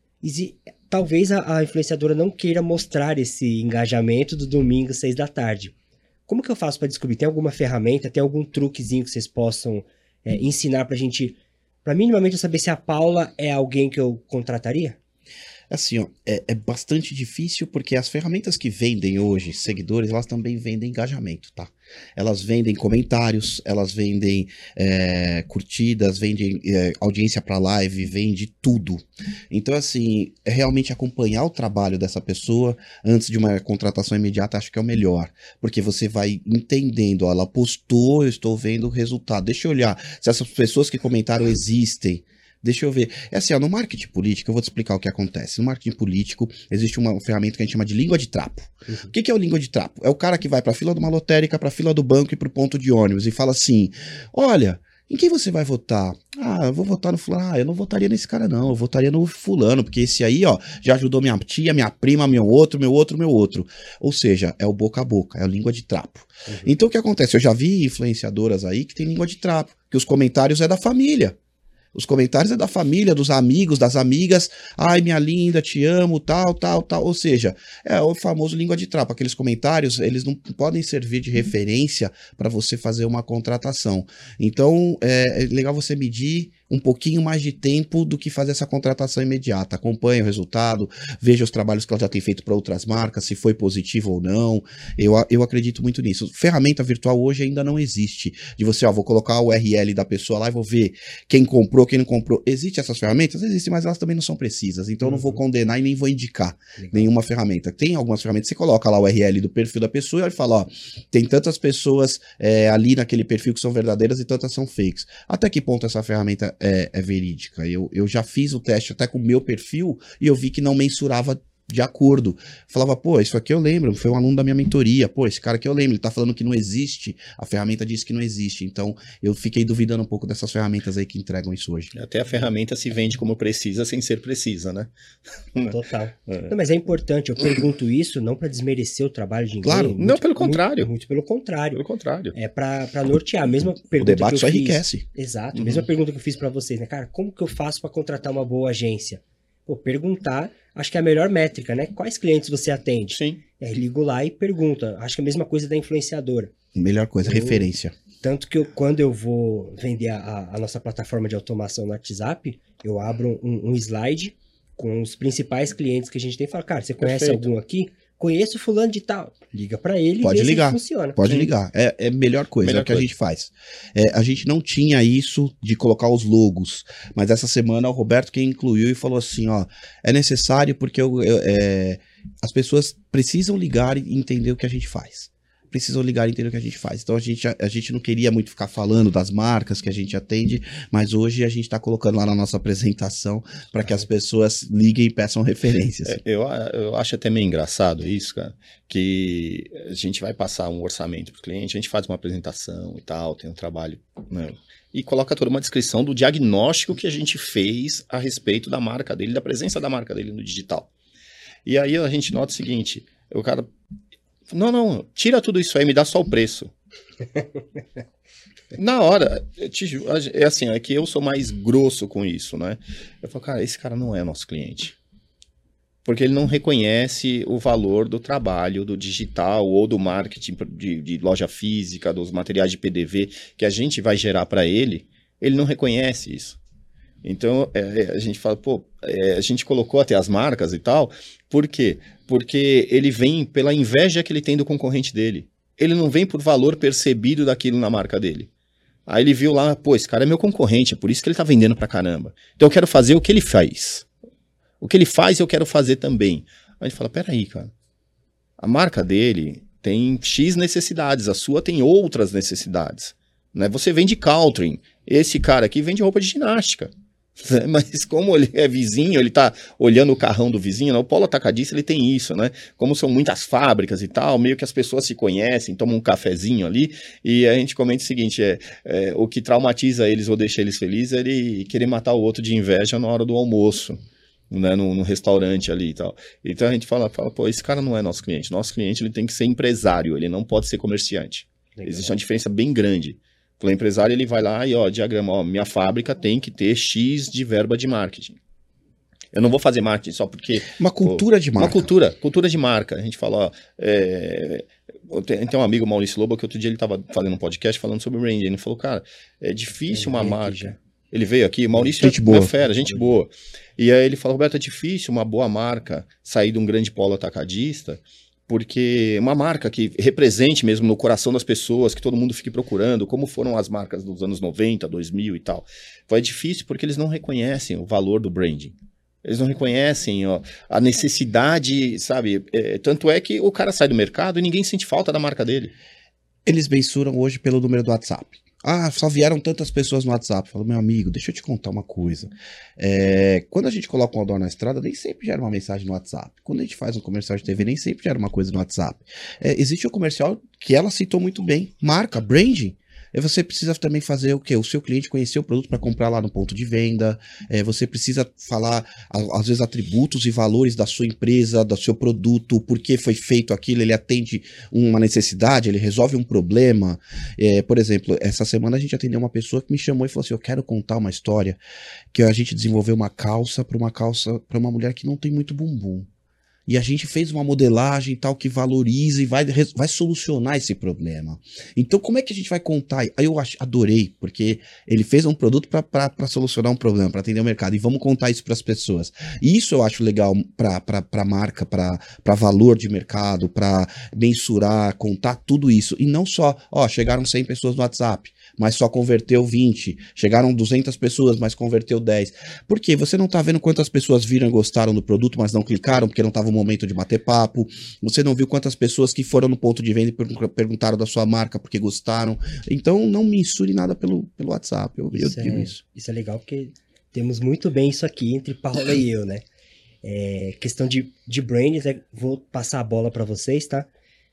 Talvez a influenciadora não queira mostrar esse engajamento do domingo, 6 da tarde. Como que eu faço para descobrir? Tem alguma ferramenta, tem algum truquezinho que vocês possam ensinar pra gente, pra minimamente eu saber se a Paula é alguém que eu contrataria? Assim, ó, é bastante difícil porque as ferramentas que vendem hoje seguidores, elas também vendem engajamento, tá? Elas vendem comentários, elas vendem curtidas, vendem audiência para live, vende tudo. Então, assim, realmente acompanhar o trabalho dessa pessoa antes de uma contratação imediata, acho que é o melhor. Porque você vai entendendo, ó, ela postou, eu estou vendo o resultado. Deixa eu olhar se essas pessoas que comentaram existem. Deixa eu ver. É assim, ó, no marketing político, eu vou te explicar o que acontece. No marketing político, existe uma ferramenta que a gente chama de língua de trapo. Uhum. O que é o língua de trapo? É o cara que vai pra fila de uma lotérica, pra fila do banco e pro ponto de ônibus e fala assim, olha, em quem você vai votar? Ah, eu vou votar no fulano. Ah, eu não votaria nesse cara não, eu votaria no fulano, porque esse aí, ó, já ajudou minha tia, minha prima, meu outro. Ou seja, é o boca a boca, é a língua de trapo. Uhum. Então o que acontece? Eu já vi influenciadoras aí que tem língua de trapo, que os comentários é da família. Os comentários é da família, dos amigos, das amigas. Ai, minha linda, te amo, tal. Ou seja, é o famoso língua de trapo. Aqueles comentários, eles não podem servir de referência para você fazer uma contratação. Então, é legal você medir um pouquinho mais de tempo do que fazer essa contratação imediata. Acompanhe o resultado, veja os trabalhos que ela já tem feito para outras marcas, se foi positivo ou não. Eu acredito muito nisso. Ferramenta virtual hoje ainda não existe. De você, ó, vou colocar o URL da pessoa lá e vou ver quem comprou, quem não comprou. Existem essas ferramentas? Existem, mas elas também não são precisas. Então eu não vou condenar e nem vou indicar nenhuma ferramenta. Tem algumas ferramentas, você coloca lá o URL do perfil da pessoa e ele fala, ó, tem tantas pessoas ali naquele perfil que são verdadeiras e tantas são fakes. Até que ponto essa ferramenta é verídica? Eu já fiz o teste até com o meu perfil e eu vi que não mensurava de acordo. Falava, pô, isso aqui eu lembro, foi um aluno da minha mentoria, pô, esse cara aqui eu lembro, ele tá falando que não existe, a ferramenta diz que não existe, então eu fiquei duvidando um pouco dessas ferramentas aí que entregam isso hoje. Até a ferramenta se vende como precisa sem ser precisa, né? Total. Não, mas é importante, eu pergunto isso não para desmerecer o trabalho de ninguém. Claro, não, pelo contrário. Muito pelo contrário. Pelo contrário. É para nortear, a mesma pergunta. O debate que eu só fiz, enriquece. Exato, mesma pergunta que eu fiz para vocês, né, cara? Como que eu faço para contratar uma boa agência? Pô, perguntar, acho que é a melhor métrica, né? Quais clientes você atende? Sim. Aí ligo lá e pergunta. Acho que é a mesma coisa da influenciadora. Melhor coisa, referência. Tanto que quando eu vou vender a nossa plataforma de automação no WhatsApp, eu abro um slide com os principais clientes que a gente tem e falo, cara, você conhece algum aqui? Conheço fulano de tal. Liga pra ele Pode e vê ligar. se funciona. Pode ligar. É a melhor coisa, é o que a gente faz. A gente não tinha isso de colocar os logos, mas essa semana o Roberto que incluiu e falou assim, ó, é necessário porque as pessoas precisam ligar e entender o que a gente faz. precisam ligar e entender o que a gente faz. Então a gente não queria muito ficar falando das marcas que a gente atende, mas hoje a gente está colocando lá na nossa apresentação para que as pessoas liguem e peçam referências. Eu acho até meio engraçado isso, cara, que a gente vai passar um orçamento para o cliente, a gente faz uma apresentação e tal, tem um trabalho, né, e coloca toda uma descrição do diagnóstico que a gente fez a respeito da marca dele, da presença da marca dele no digital. E aí a gente nota o seguinte, o cara, não, tira tudo isso aí, me dá só o preço. Na hora, é assim, é que eu sou mais grosso com isso, né? Eu falo, cara, esse cara não é nosso cliente. Porque ele não reconhece o valor do trabalho, do digital ou do marketing de loja física, dos materiais de PDV que a gente vai gerar para ele, ele não reconhece isso. Então, a gente fala, a gente colocou até as marcas e tal, por quê? Porque ele vem pela inveja que ele tem do concorrente dele. Ele não vem por valor percebido daquilo na marca dele. Aí ele viu lá, esse cara é meu concorrente, é por isso que ele tá vendendo pra caramba. Então eu quero fazer o que ele faz. O que ele faz eu quero fazer também. Aí ele fala, peraí, cara, a marca dele tem X necessidades, a sua tem outras necessidades. Né? Você vende country, esse cara aqui vende roupa de ginástica. Mas como ele é vizinho, ele tá olhando o carrão do vizinho, né? O polo atacadista ele tem isso, né? Como são muitas fábricas e tal, meio que as pessoas se conhecem, tomam um cafezinho ali, e a gente comenta o seguinte, o que traumatiza eles ou deixa eles felizes é ele querer matar o outro de inveja na hora do almoço, né? No restaurante ali e tal. Então a gente fala, esse cara não é nosso cliente ele tem que ser empresário, ele não pode ser comerciante. Legal. Existe uma diferença bem grande. O empresário ele vai lá e diagrama, minha fábrica tem que ter X de verba de marketing. Eu não vou fazer marketing só porque... Uma cultura de marca. Uma cultura de marca. A gente fala, tem um amigo, Maurício Lobo, que outro dia ele estava fazendo um podcast falando sobre branding. Ele falou, cara, é difícil uma marca... Ele veio aqui, Maurício gente boa. Fera, gente boa. E aí ele falou, Roberto, é difícil uma boa marca sair de um grande polo atacadista, porque uma marca que represente mesmo no coração das pessoas, que todo mundo fique procurando, como foram as marcas dos anos 90, 2000 e tal. Foi difícil porque eles não reconhecem o valor do branding. Eles não reconhecem a necessidade, sabe? Tanto é que o cara sai do mercado e ninguém sente falta da marca dele. Eles mensuram hoje pelo número do WhatsApp. Só vieram tantas pessoas no WhatsApp. Falo, meu amigo, deixa eu te contar uma coisa. Quando a gente coloca um outdoor na estrada, nem sempre gera uma mensagem no WhatsApp. Quando a gente faz um comercial de TV, nem sempre gera uma coisa no WhatsApp. Existe um comercial que ela citou muito bem. Marca, branding. Você precisa também fazer o quê? O seu cliente conhecer o produto para comprar lá no ponto de venda. Você precisa falar, às vezes, atributos e valores da sua empresa, do seu produto, por que foi feito aquilo, ele atende uma necessidade, ele resolve um problema. Por exemplo, essa semana a gente atendeu uma pessoa que me chamou e falou assim, eu quero contar uma história que a gente desenvolveu uma calça para uma mulher que não tem muito bumbum. E a gente fez uma modelagem tal que valoriza e vai solucionar esse problema. Então, como é que a gente vai contar? Aí eu adorei, porque ele fez um produto para solucionar um problema, para atender o mercado. E vamos contar isso para as pessoas. E isso eu acho legal para marca, para valor de mercado, para mensurar, contar tudo isso. E não só, chegaram 100 pessoas no WhatsApp, mas só converteu 20. Chegaram 200 pessoas, mas converteu 10. Por quê? Você não está vendo quantas pessoas viram e gostaram do produto, mas não clicaram, porque não estava o momento de bater papo. Você não viu quantas pessoas que foram no ponto de venda e perguntaram da sua marca porque gostaram. Então, não mensure nada pelo WhatsApp. Eu digo isso. Isso é legal, porque temos muito bem isso aqui entre Paula e eu, né? Questão de branding, vou passar a bola para vocês, tá?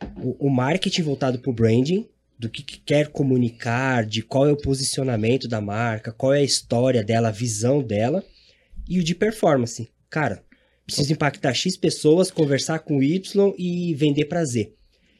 O marketing voltado para o branding, do que quer comunicar, de qual é o posicionamento da marca, qual é a história dela, a visão dela, e o de performance. Cara, preciso impactar X pessoas, conversar com Y e vender para Z.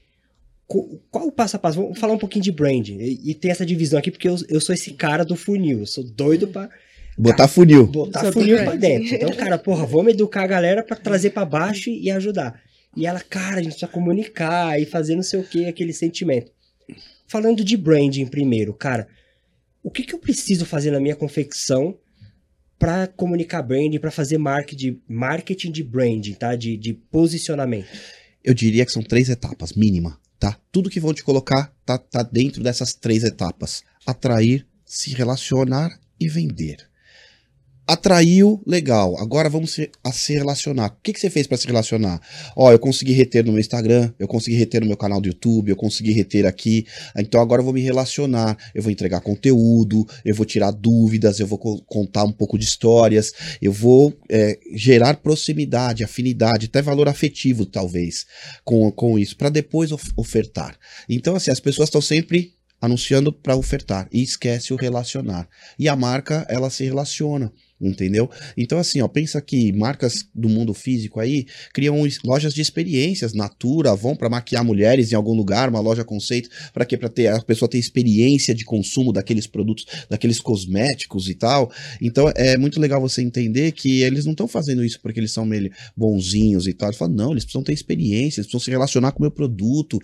Qual o passo a passo? Vamos falar um pouquinho de branding. E tem essa divisão aqui, porque eu sou esse cara do funil. Eu sou doido pra... Botar funil. Botar funil pra dentro. Então, cara, vamos educar a galera pra trazer pra baixo e ajudar. E ela, cara, a gente precisa comunicar e fazer não sei o que, aquele sentimento. Falando de branding primeiro, cara, o que eu preciso fazer na minha confecção para comunicar branding, para fazer marketing de branding, tá? De posicionamento? Eu diria que são 3 etapas, mínima, tá? Tudo que vão te colocar tá dentro dessas 3 etapas. Atrair, se relacionar e vender. Atraiu, legal. Agora vamos se relacionar. O que você fez para se relacionar? Ó, eu consegui reter no meu Instagram, eu consegui reter no meu canal do YouTube, eu consegui reter aqui. Então agora eu vou me relacionar. Eu vou entregar conteúdo, eu vou tirar dúvidas, eu vou contar um pouco de histórias, eu vou gerar proximidade, afinidade, até valor afetivo, talvez, com isso, para depois ofertar. Então, assim, as pessoas estão sempre anunciando para ofertar e esquece o relacionar. E a marca, ela se relaciona. Entendeu? Então, assim, ó, pensa que marcas do mundo físico aí criam lojas de experiências, Natura, vão para maquiar mulheres em algum lugar, uma loja conceito, para quê? Para ter a pessoa ter experiência de consumo daqueles produtos, daqueles cosméticos e tal. Então, é muito legal você entender que eles não estão fazendo isso porque eles são meio bonzinhos e tal. Eles falam, não, eles precisam ter experiência, eles precisam se relacionar com o meu produto.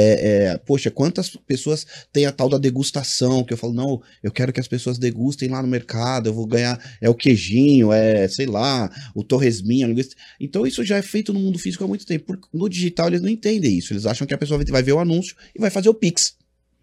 Poxa, quantas pessoas têm a tal da degustação, que eu falo, não, eu quero que as pessoas degustem lá no mercado, eu vou ganhar, o queijinho, sei lá, o torresminho, então isso já é feito no mundo físico há muito tempo. No digital eles não entendem isso, eles acham que a pessoa vai ver o anúncio e vai fazer o Pix.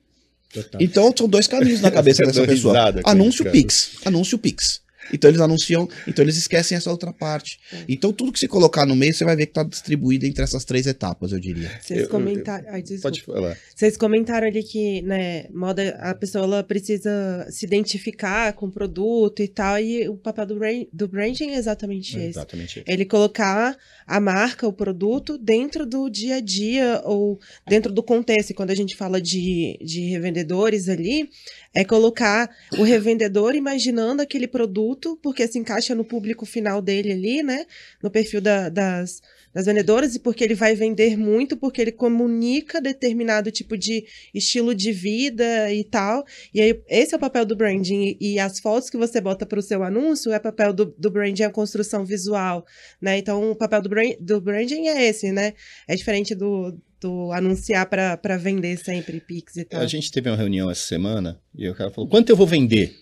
Total. Então são dois caminhos na cabeça dessa pessoa. Anúncio Pix, anúncio Pix. Então eles anunciam, então eles esquecem essa outra parte. Então tudo que você colocar no meio, você vai ver que está distribuído entre essas 3 etapas, eu diria. Vocês comentaram... Pode falar. Vocês comentaram ali que, né, moda, a pessoa ela precisa se identificar com o produto e tal, e o papel do branding é exatamente esse. Exatamente esse. Ele colocar a marca, o produto, dentro do dia a dia ou dentro do contexto. E quando a gente fala de revendedores ali, é colocar o revendedor imaginando aquele produto, porque se encaixa no público final dele ali, né? No perfil das vendedoras, e porque ele vai vender muito, porque ele comunica determinado tipo de estilo de vida e tal. E aí, esse é o papel do branding. E as fotos que você bota para o seu anúncio, é papel do branding, a construção visual, né? Então, o papel do branding é esse, né? É diferente do anunciar para vender sempre Pix e tal. A gente teve uma reunião essa semana e o cara falou, quanto eu vou vender?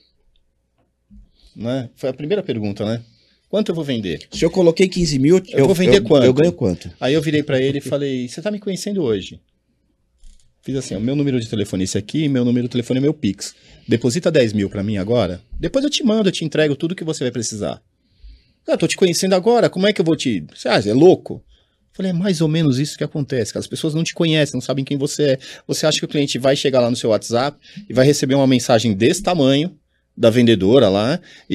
Né? Foi a primeira pergunta, né? Quanto eu vou vender? Se eu coloquei 15 mil, eu vou vender quanto? Eu ganho quanto? Aí eu virei para ele e falei, você tá me conhecendo hoje? Fiz assim, o meu número de telefone é esse aqui, meu número de telefone é meu Pix. Deposita 10 mil para mim agora, depois eu te mando, eu te entrego tudo que você vai precisar. Eu tô te conhecendo agora, como é que eu vou te... Você acha, é louco? Falei, é mais ou menos isso que acontece, as pessoas não te conhecem, não sabem quem você é. Você acha que o cliente vai chegar lá no seu WhatsApp e vai receber uma mensagem desse tamanho, da vendedora lá,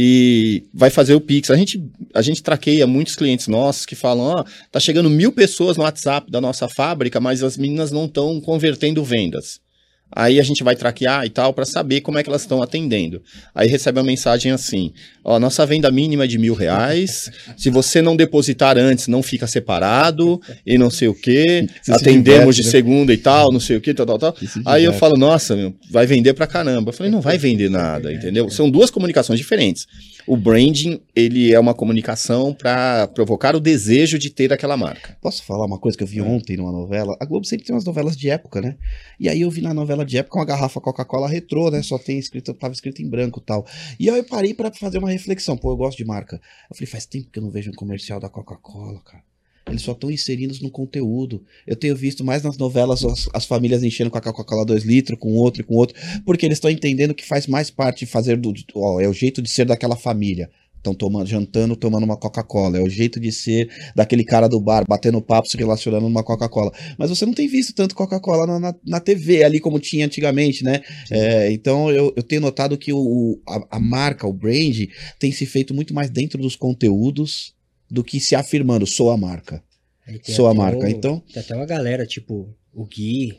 e vai fazer o Pix. A gente traqueia muitos clientes nossos que falam, tá chegando 1000 pessoas no WhatsApp da nossa fábrica, mas as meninas não estão convertendo vendas. Aí a gente vai traquear e tal para saber como é que elas estão atendendo. Aí recebe uma mensagem assim, nossa venda mínima é de R$1.000, se você não depositar antes, não fica separado, e não sei o quê, atendemos de segunda e tal, não sei o quê, tal. Aí eu falo, nossa, vai vender pra caramba. Eu falei, não vai vender nada, entendeu? São duas comunicações diferentes. O branding, ele é uma comunicação para provocar o desejo de ter aquela marca. Posso falar uma coisa que eu vi ontem numa novela? A Globo sempre tem umas novelas de época, né? E aí eu vi na novela de época uma garrafa Coca-Cola retrô, né? Só tem escrito, tava escrito em branco e tal. E aí eu parei pra fazer uma reflexão. Pô, eu gosto de marca. Eu falei, faz tempo que eu não vejo um comercial da Coca-Cola, cara. Eles só estão inseridos no conteúdo. Eu tenho visto mais nas novelas as famílias enchendo com a Coca-Cola 2 litros, com outro e com outro, porque eles estão entendendo que faz mais parte de fazer é o jeito de ser daquela família. Estão jantando, tomando uma Coca-Cola. É o jeito de ser daquele cara do bar, batendo papo, se relacionando numa Coca-Cola. Mas você não tem visto tanto Coca-Cola na TV ali como tinha antigamente, né? Então eu tenho notado que a marca, o brand, tem se feito muito mais dentro dos conteúdos do que se afirmando, sou a marca. Sou a marca. Então, tem até uma galera, tipo o Gui,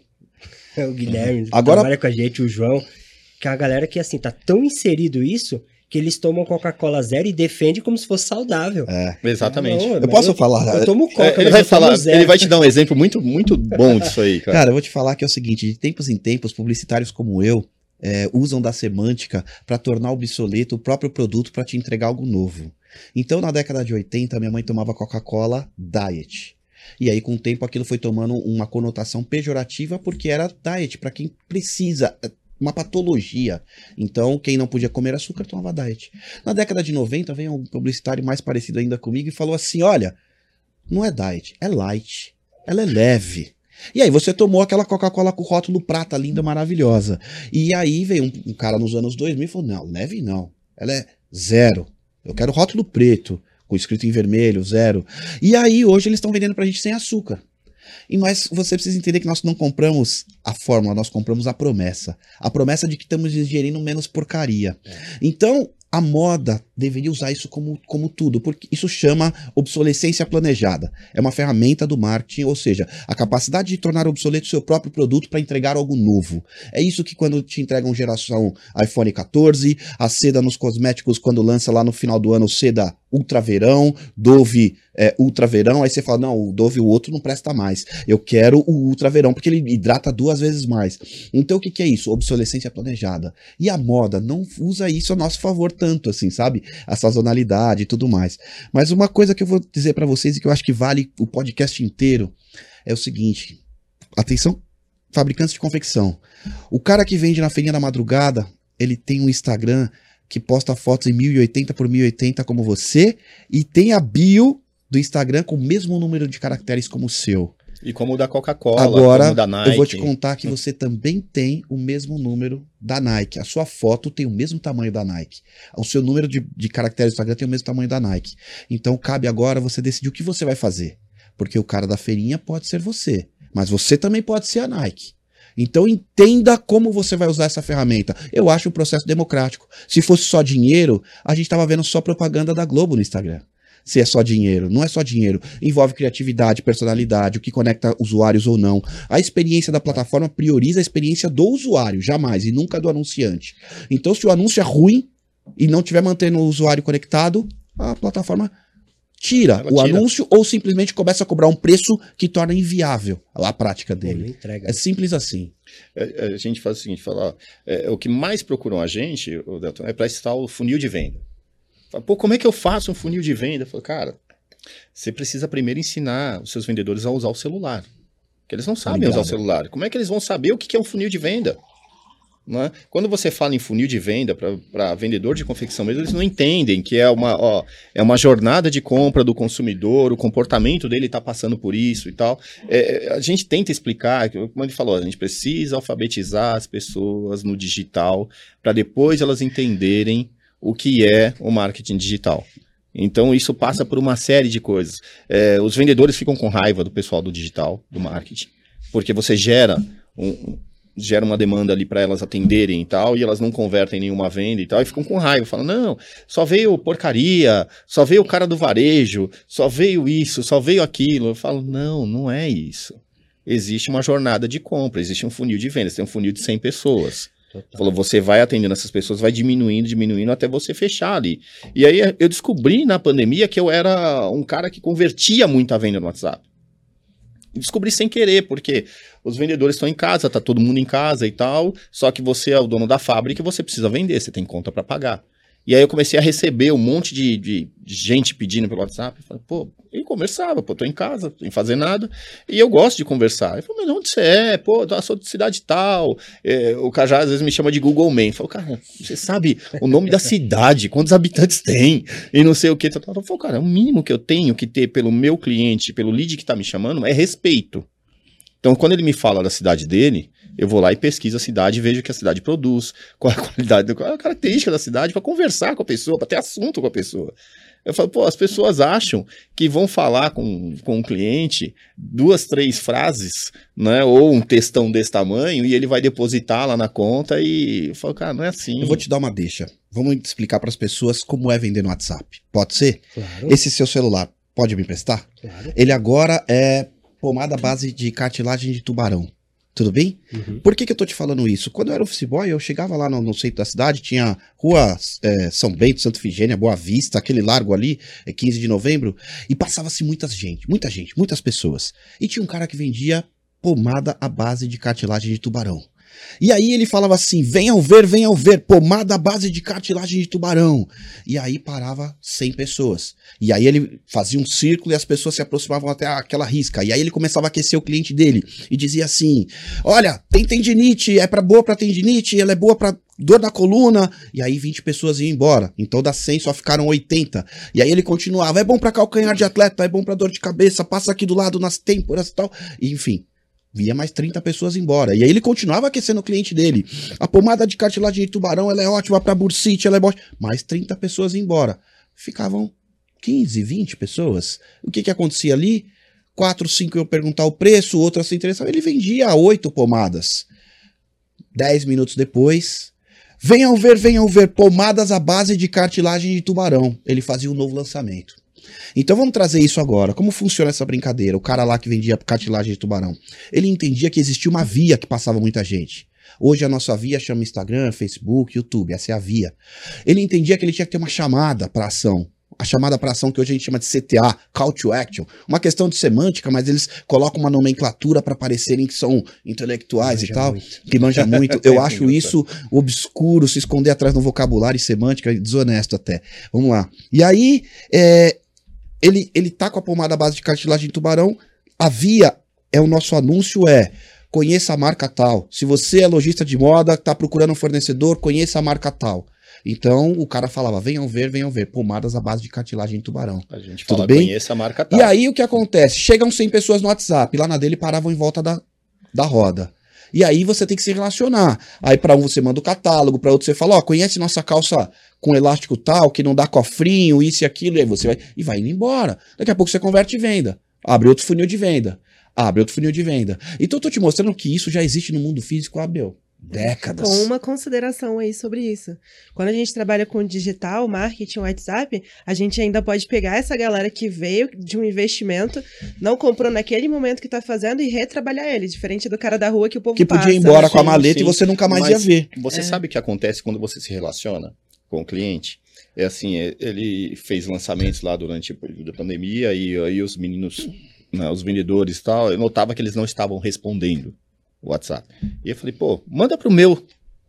o Guilherme, que agora trabalha com a gente, o João, que é uma galera que, assim, tá tão inserido isso que eles tomam Coca-Cola zero e defendem como se fosse saudável. Exatamente. Eu posso falar? Eu tomo Coca, ele vai falar, ele vai te dar um exemplo muito, muito bom disso aí, cara. Cara, eu vou te falar que é o seguinte, de tempos em tempos, publicitários como eu usam da semântica para tornar obsoleto o próprio produto para te entregar algo novo. Então, na década de 80, minha mãe tomava Coca-Cola Diet. E aí, com o tempo, aquilo foi tomando uma conotação pejorativa porque era diet, para quem precisa, uma patologia. Então, quem não podia comer açúcar tomava diet. Na década de 90, veio um publicitário mais parecido ainda comigo e falou assim, olha, não é diet, é light, ela é leve. E aí você tomou aquela Coca-Cola com rótulo prata, linda, maravilhosa. E aí veio um cara nos anos 2000 e falou, não, leve não, ela é zero. Eu quero rótulo preto, com escrito em vermelho, 0. E aí, hoje, eles estão vendendo pra gente sem açúcar. Mas você precisa entender que nós não compramos a fórmula, nós compramos a promessa. A promessa de que estamos ingerindo menos porcaria. Então, a moda deveria usar isso como tudo, porque isso chama obsolescência planejada. É uma ferramenta do marketing, ou seja, a capacidade de tornar obsoleto o seu próprio produto para entregar algo novo. É isso que quando te entregam geração iPhone 14, a seda nos cosméticos quando lança lá no final do ano seda Ultra Verão, Dove Ultra Verão, aí você fala, não, o Dove, o outro não presta mais. Eu quero o Ultra Verão, porque ele hidrata 2 vezes mais. Então o que é isso? Obsolescência planejada. E a moda não usa isso a nosso favor tanto, assim, sabe? A sazonalidade e tudo mais. Mas uma coisa que eu vou dizer pra vocês e que eu acho que vale o podcast inteiro é o seguinte, atenção, fabricantes de confecção. O cara que vende na feirinha da madrugada, ele tem um Instagram que posta fotos em 1080 por 1080 como você e tem a bio do Instagram com o mesmo número de caracteres como o seu. E como o da Coca-Cola, agora, como o da Nike. Eu vou te contar que você também tem o mesmo número da Nike. A sua foto tem o mesmo tamanho da Nike. O seu número de caracteres do Instagram tem o mesmo tamanho da Nike. Então cabe agora você decidir o que você vai fazer. Porque o cara da feirinha pode ser você, mas você também pode ser a Nike. Então entenda como você vai usar essa ferramenta. Eu acho um processo democrático. Se fosse só dinheiro, a gente estava vendo só propaganda da Globo no Instagram. Se é só dinheiro, não é só dinheiro. Envolve criatividade, personalidade, o que conecta usuários ou não. A experiência da plataforma prioriza a experiência do usuário, jamais, e nunca do anunciante. Então, se o anúncio é ruim e não estiver mantendo o usuário conectado, a plataforma tira o anúncio ou simplesmente começa a cobrar um preço que torna inviável a prática dele. É simples assim. A gente faz o seguinte, fala, o que mais procuram a gente, Delton, é para estar o funil de venda. Pô, como é que eu faço um funil de venda? Eu falo, cara, você precisa primeiro ensinar os seus vendedores a usar o celular. Porque eles não sabem usar o celular. Como é que eles vão saber o que é um funil de venda? Não é? Quando você fala em funil de venda para vendedor de confecção mesmo, eles não entendem que é uma jornada de compra do consumidor, o comportamento dele está passando por isso e tal. A gente tenta explicar, como ele falou, a gente precisa alfabetizar as pessoas no digital para depois elas entenderem o que é o marketing digital. Então, isso passa por uma série de coisas. Os vendedores ficam com raiva do pessoal do digital, do marketing, porque você gera uma demanda ali para elas atenderem e tal, e elas não convertem nenhuma venda e tal, e ficam com raiva, falam, não, só veio porcaria, só veio o cara do varejo, só veio isso, só veio aquilo. Eu falo, não é isso. Existe uma jornada de compra, existe um funil de vendas, tem um funil de 100 pessoas. Falou, você vai atendendo essas pessoas, vai diminuindo até você fechar ali. E aí eu descobri na pandemia que eu era um cara que convertia muita venda no WhatsApp. Descobri sem querer, porque os vendedores estão em casa, tá todo mundo em casa e tal, só que você é o dono da fábrica e você precisa vender, você tem conta para pagar. E aí eu comecei a receber um monte de gente pedindo pelo WhatsApp. Eu falei, pô, eu conversava, pô, tô em casa, sem fazer nada, e eu gosto de conversar. Eu falei, mas onde você é? Pô, eu sou de cidade tal. O Cajá às vezes me chama de Google Man. Eu falo, cara, você sabe o nome da cidade, quantos habitantes tem, e não sei o que. Eu falo, cara, o mínimo que eu tenho que ter pelo meu cliente, pelo lead que tá me chamando, é respeito. Então, quando ele me fala da cidade dele, eu vou lá e pesquiso a cidade e vejo o que a cidade produz, qual a qualidade, qual a característica da cidade, para conversar com a pessoa, para ter assunto com a pessoa. Eu falo, pô, as pessoas acham que vão falar com um cliente 2, 3 frases, né, ou um textão desse tamanho, e ele vai depositar lá na conta e eu falo, cara, não é assim. Eu vou te dar uma deixa. Vamos explicar para as pessoas como é vender no WhatsApp. Pode ser? Claro. Esse seu celular, pode me emprestar? Claro. Ele agora é pomada à base de cartilagem de tubarão. Tudo bem? Uhum. Por que eu tô te falando isso? Quando eu era office boy, eu chegava lá no centro da cidade, tinha rua São Bento, Santa Efigênia, Boa Vista, aquele largo ali, 15 de novembro, e passava-se muita gente, muitas pessoas. E tinha um cara que vendia pomada à base de cartilagem de tubarão. E aí ele falava assim, venham ver, pomada à base de cartilagem de tubarão. E aí parava 100 pessoas. E aí ele fazia um círculo e as pessoas se aproximavam até aquela risca. E aí ele começava a aquecer o cliente dele e dizia assim, olha, tem tendinite, boa pra tendinite, ela é boa pra dor na coluna. E aí 20 pessoas iam embora. Então das 100 só ficaram 80. E aí ele continuava, é bom pra calcanhar de atleta, é bom pra dor de cabeça, passa aqui do lado nas têmporas e tal. E, enfim. Via mais 30 pessoas embora. E aí ele continuava aquecendo o cliente dele. A pomada de cartilagem de tubarão, ela é ótima para bursite, ela é boa. Mais 30 pessoas embora. ficavam 15, 20 pessoas. O que acontecia ali? 4, 5 eu perguntar o preço, outro se interessava. Ele vendia 8 pomadas. 10 minutos depois, venham ver, pomadas à base de cartilagem de tubarão. Ele fazia um novo lançamento. Então vamos trazer isso agora. Como funciona essa brincadeira? O cara lá que vendia cartilagem de tubarão, ele entendia que existia uma via que passava muita gente. Hoje a nossa via chama Instagram, Facebook, YouTube. Essa é a via. Ele entendia que ele tinha que ter uma chamada para ação. A chamada para ação que hoje a gente chama de CTA, Call to Action. Uma questão de semântica, mas eles colocam uma nomenclatura para parecerem que são intelectuais e tal. Que manja muito. Eu acho isso obscuro, se esconder atrás do vocabulário e semântica, desonesto até. Vamos lá. E aí, ele tá com a pomada à base de cartilagem de tubarão. A via, o nosso anúncio conheça a marca tal. Se você é lojista de moda, tá procurando um fornecedor, conheça a marca tal. Então, o cara falava, venham ver, pomadas à base de cartilagem de tubarão. A gente tudo fala, bem? Conheça a marca tal. E aí, o que acontece? Chegam 100 pessoas no WhatsApp, lá na dele paravam em volta da roda. E aí, você tem que se relacionar. Aí, para um, você manda o catálogo, para outro, você fala, conhece nossa calça com elástico tal, que não dá cofrinho, isso e aquilo, e aí você vai indo embora. Daqui a pouco você converte e venda. Abre outro funil de venda. Então, eu tô te mostrando que isso já existe no mundo físico, Abel. Décadas. Com uma consideração aí sobre isso. Quando a gente trabalha com digital, marketing, WhatsApp, a gente ainda pode pegar essa galera que veio de um investimento, não comprou naquele momento que tá fazendo e retrabalhar ele, diferente do cara da rua que o povo que podia passa, ir embora né? com a maleta e você nunca mais ia ver. Você sabe o que acontece quando você se relaciona com o cliente? É assim, ele fez lançamentos lá durante o período da pandemia e aí os meninos, né, os vendedores e tal, eu notava que eles não estavam respondendo o WhatsApp. E eu falei, manda pro meu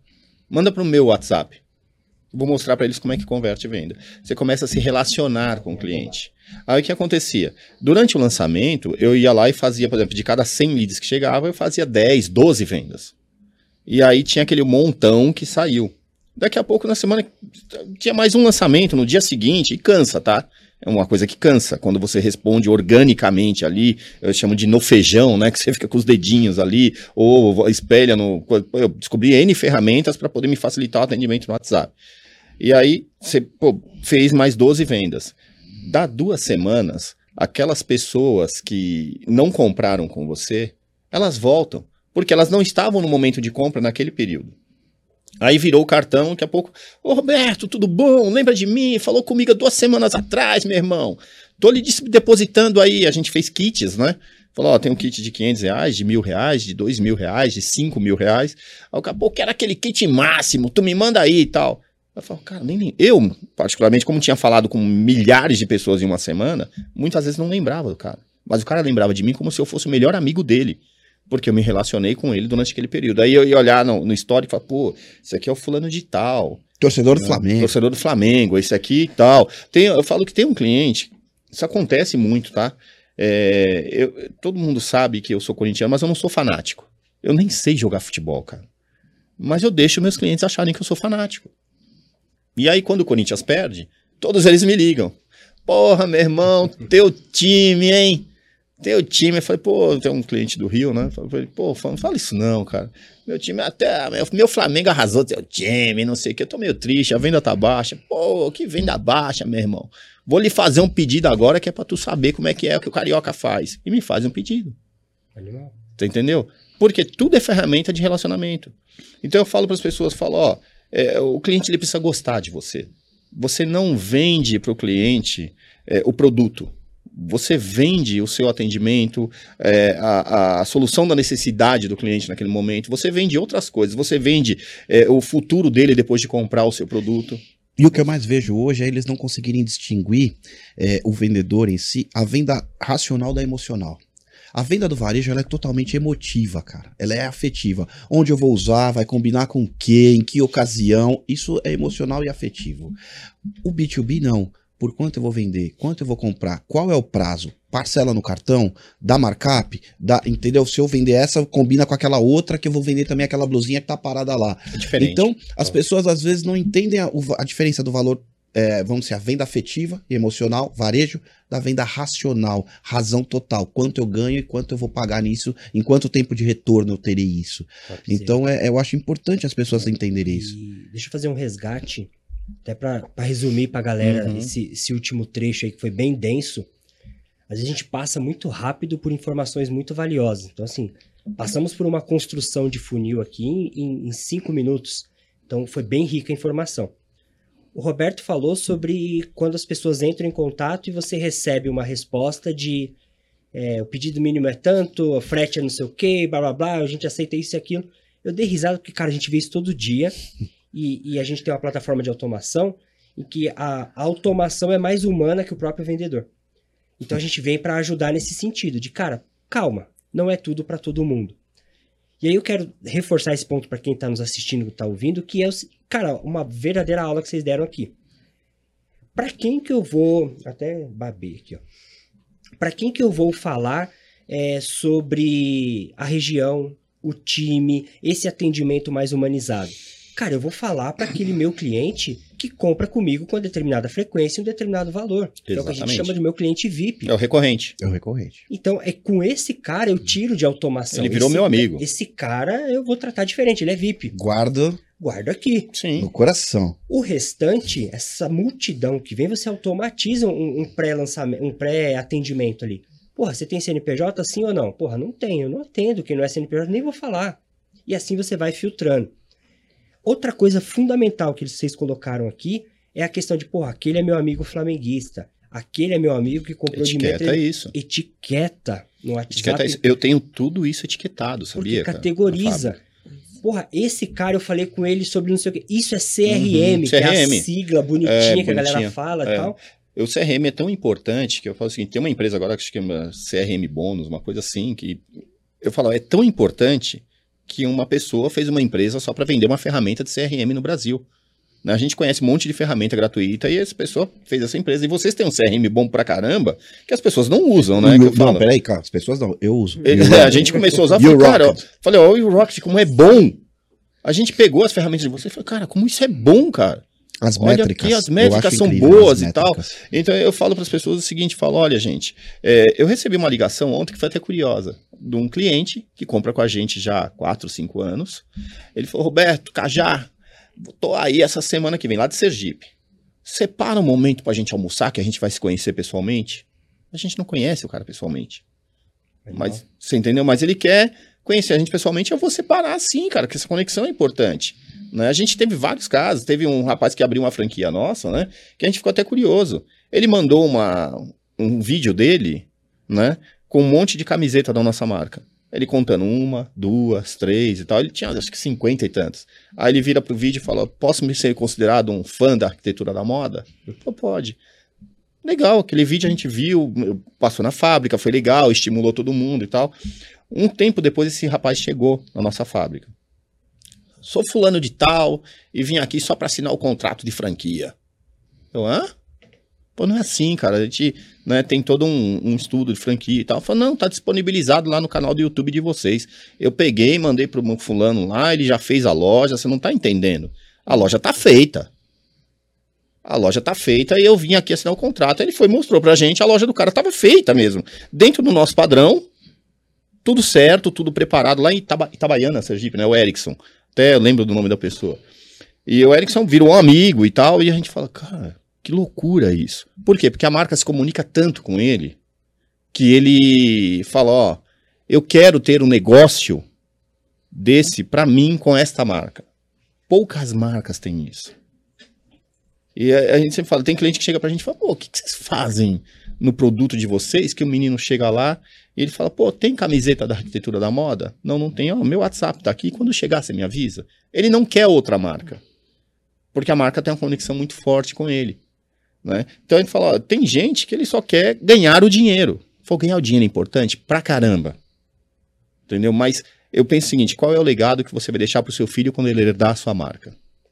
WhatsApp. Vou mostrar para eles como é que converte venda. Você começa a se relacionar com o cliente. Aí o que acontecia? Durante o lançamento, eu ia lá e fazia, por exemplo, de cada 100 leads que chegava, eu fazia 10, 12 vendas. E aí tinha aquele montão que saiu. Daqui a pouco, na semana, tinha mais um lançamento no dia seguinte e cansa, tá? É uma coisa que cansa, quando você responde organicamente ali, eu chamo de no feijão, né, que você fica com os dedinhos ali, ou espelha no... Eu descobri N ferramentas para poder me facilitar o atendimento no WhatsApp. E aí, você fez mais 12 vendas. Dá 2 semanas, aquelas pessoas que não compraram com você, elas voltam, porque elas não estavam no momento de compra naquele período. Aí virou o cartão, daqui a pouco, Roberto, tudo bom? Lembra de mim? Falou comigo há 2 semanas atrás, meu irmão. Tô lhe depositando aí, a gente fez kits, né? Falou, tem um kit de R$500, de R$1.000, de R$2.000, de R$5.000. Aí daqui a pouco era aquele kit máximo, tu me manda aí e tal. Eu falo, cara, eu, particularmente, como tinha falado com milhares de pessoas em uma semana, muitas vezes não lembrava do cara. Mas o cara lembrava de mim como se eu fosse o melhor amigo dele. Porque eu me relacionei com ele durante aquele período. Aí eu ia olhar no histórico e falar, esse aqui é o fulano de tal. Torcedor do Flamengo. Torcedor do Flamengo, esse aqui e tal. Eu falo que tem um cliente, isso acontece muito, tá? Todo mundo sabe que eu sou corintiano, mas eu não sou fanático. Eu nem sei jogar futebol, cara. Mas eu deixo meus clientes acharem que eu sou fanático. E aí, quando o Corinthians perde, todos eles me ligam. Porra, meu irmão, teu time, hein? Teu time, eu falei, tem um cliente do Rio, né? Eu falei, não fala isso não, cara. Meu time meu Flamengo arrasou teu time, não sei o que. Eu tô meio triste, a venda tá baixa. Que venda baixa, meu irmão. Vou lhe fazer um pedido agora que é pra tu saber como é que o Carioca faz. E me faz um pedido. Animal. Você entendeu? Porque tudo é ferramenta de relacionamento. Então eu falo pras pessoas, o cliente ele precisa gostar de você. Você não vende pro cliente o produto. Você vende o seu atendimento, a solução da necessidade do cliente naquele momento. Você vende outras coisas. Você vende o futuro dele depois de comprar o seu produto. E o que eu mais vejo hoje é eles não conseguirem distinguir o vendedor em si, a venda racional da emocional. A venda do varejo ela é totalmente emotiva, cara. Ela é afetiva. Onde eu vou usar, vai combinar com o quê, em que ocasião. Isso é emocional e afetivo. O B2B não. Por quanto eu vou vender? Quanto eu vou comprar? Qual é o prazo? Parcela no cartão? Dá markup? Entendeu? Se eu vender essa, combina com aquela outra que eu vou vender também aquela blusinha que tá parada lá. É diferente. Então, as pessoas às vezes não entendem a diferença do valor, vamos dizer, a venda afetiva e emocional, varejo, da venda racional, razão total. Quanto eu ganho e quanto eu vou pagar nisso, em quanto tempo de retorno eu terei isso. Então, eu acho importante as pessoas entenderem isso. Deixa eu fazer um resgate até para resumir pra galera esse último trecho aí que foi bem denso, às vezes a gente passa muito rápido por informações muito valiosas. Então, assim, passamos por uma construção de funil aqui em 5 minutos. Então, foi bem rica a informação. O Roberto falou sobre quando as pessoas entram em contato e você recebe uma resposta de o pedido mínimo é tanto, o frete é não sei o quê, blá blá blá, a gente aceita isso e aquilo. Eu dei risada porque, cara, a gente vê isso todo dia e a gente tem uma plataforma de automação em que a automação é mais humana que o próprio vendedor. Então a gente vem para ajudar nesse sentido de, cara, calma, não é tudo para todo mundo. E aí eu quero reforçar esse ponto para quem está nos assistindo, está ouvindo, que é, cara, uma verdadeira aula que vocês deram aqui. Para quem que eu vou... Até babei aqui, ó. Para quem que eu vou falar sobre a região, o time, esse atendimento mais humanizado? Cara, eu vou falar para aquele meu cliente que compra comigo com determinada frequência e um determinado valor. Que é o que a gente chama de meu cliente VIP. É o recorrente. É o recorrente. Então, com esse cara eu tiro de automação. Ele virou meu amigo. Esse cara eu vou tratar diferente, ele é VIP. Guardo aqui. Sim. No coração. O restante, essa multidão que vem, você automatiza um pré-lançamento, um pré-atendimento ali. Porra, você tem CNPJ sim ou não? Porra, não tenho, eu não atendo quem não é CNPJ, nem vou falar. E assim você vai filtrando. Outra coisa fundamental que vocês colocaram aqui é a questão de, porra, aquele é meu amigo flamenguista, aquele é meu amigo que comprou de metro. Etiqueta isso. Etiqueta no WhatsApp. Etiqueta isso. Eu tenho tudo isso etiquetado, sabia? Porque categoriza. Porra, esse cara eu falei com ele sobre não sei o quê. Isso é CRM, que é a sigla bonitinha que a galera fala e tal. O CRM é tão importante que eu falo assim, tem uma empresa agora que se chama CRM Bônus, uma coisa assim, que eu falo, é tão importante que uma pessoa fez uma empresa só para vender uma ferramenta de CRM no Brasil. Né? A gente conhece um monte de ferramenta gratuita e essa pessoa fez essa empresa. E vocês têm um CRM bom pra caramba que as pessoas não usam, né? Não, peraí, cara, as pessoas não, eu uso. A gente começou a usar, falei, ó, o Rocket, como é bom. A gente pegou as ferramentas de vocês e falou, cara, como isso é bom, cara. As olha métricas. Aqui, as métricas são boas e tal. Então eu falo para as pessoas o seguinte, falo, olha gente, eu recebi uma ligação ontem que foi até curiosa, de um cliente que compra com a gente já há 4, 5 anos. Ele falou, Roberto, Cajá, tô aí essa semana que vem, lá de Sergipe. Separa um momento pra gente almoçar, que a gente vai se conhecer pessoalmente. A gente não conhece o cara pessoalmente. Mas, você entendeu? Mas ele quer conhecer a gente pessoalmente, eu vou separar sim, cara, que essa conexão é importante. Né? A gente teve vários casos, teve um rapaz que abriu uma franquia nossa, né? Que a gente ficou até curioso. Ele mandou um vídeo dele, né? Com um monte de camiseta da nossa marca. Ele contando 1, 2, 3 e tal. Ele tinha acho que 50 e tantos. Aí ele vira pro vídeo e fala, posso me ser considerado um fã da arquitetura da moda? Eu falei, pode. Legal, aquele vídeo a gente viu, passou na fábrica, foi legal, estimulou todo mundo e tal. Um tempo depois esse rapaz chegou na nossa fábrica. Sou fulano de tal e vim aqui só para assinar o contrato de franquia. Eu, hã? Pô, não é assim, cara. A gente tem todo um estudo de franquia e tal. Falei, não, tá disponibilizado lá no canal do YouTube de vocês. Eu peguei, mandei pro meu fulano lá, ele já fez a loja, você não tá entendendo. A loja tá feita. A loja tá feita e eu vim aqui assinar o contrato. Ele foi e mostrou pra gente, a loja do cara tava feita mesmo. Dentro do nosso padrão, tudo certo, tudo preparado lá em Itabaiana, Sergipe, né? O Erickson. Até eu lembro do nome da pessoa. E o Erickson virou um amigo e tal, e a gente fala, cara, que loucura isso. Por quê? Porque a marca se comunica tanto com ele, que ele fala, ó, eu quero ter um negócio desse pra mim com esta marca. Poucas marcas têm isso. E a gente sempre fala, tem cliente que chega pra gente e fala, pô, o que vocês fazem no produto de vocês, que o menino chega lá e ele fala, pô, tem camiseta da arquitetura da moda? Não, não tem. Ó, meu WhatsApp tá aqui, quando chegar você me avisa. Ele não quer outra marca, porque a marca tem uma conexão muito forte com ele. Né? Então ele fala, ó, tem gente que ele só quer ganhar o dinheiro. Ganhar o dinheiro é importante pra caramba. Entendeu? Mas eu penso o seguinte, qual é o legado que você vai deixar pro seu filho quando ele herdar a sua marca?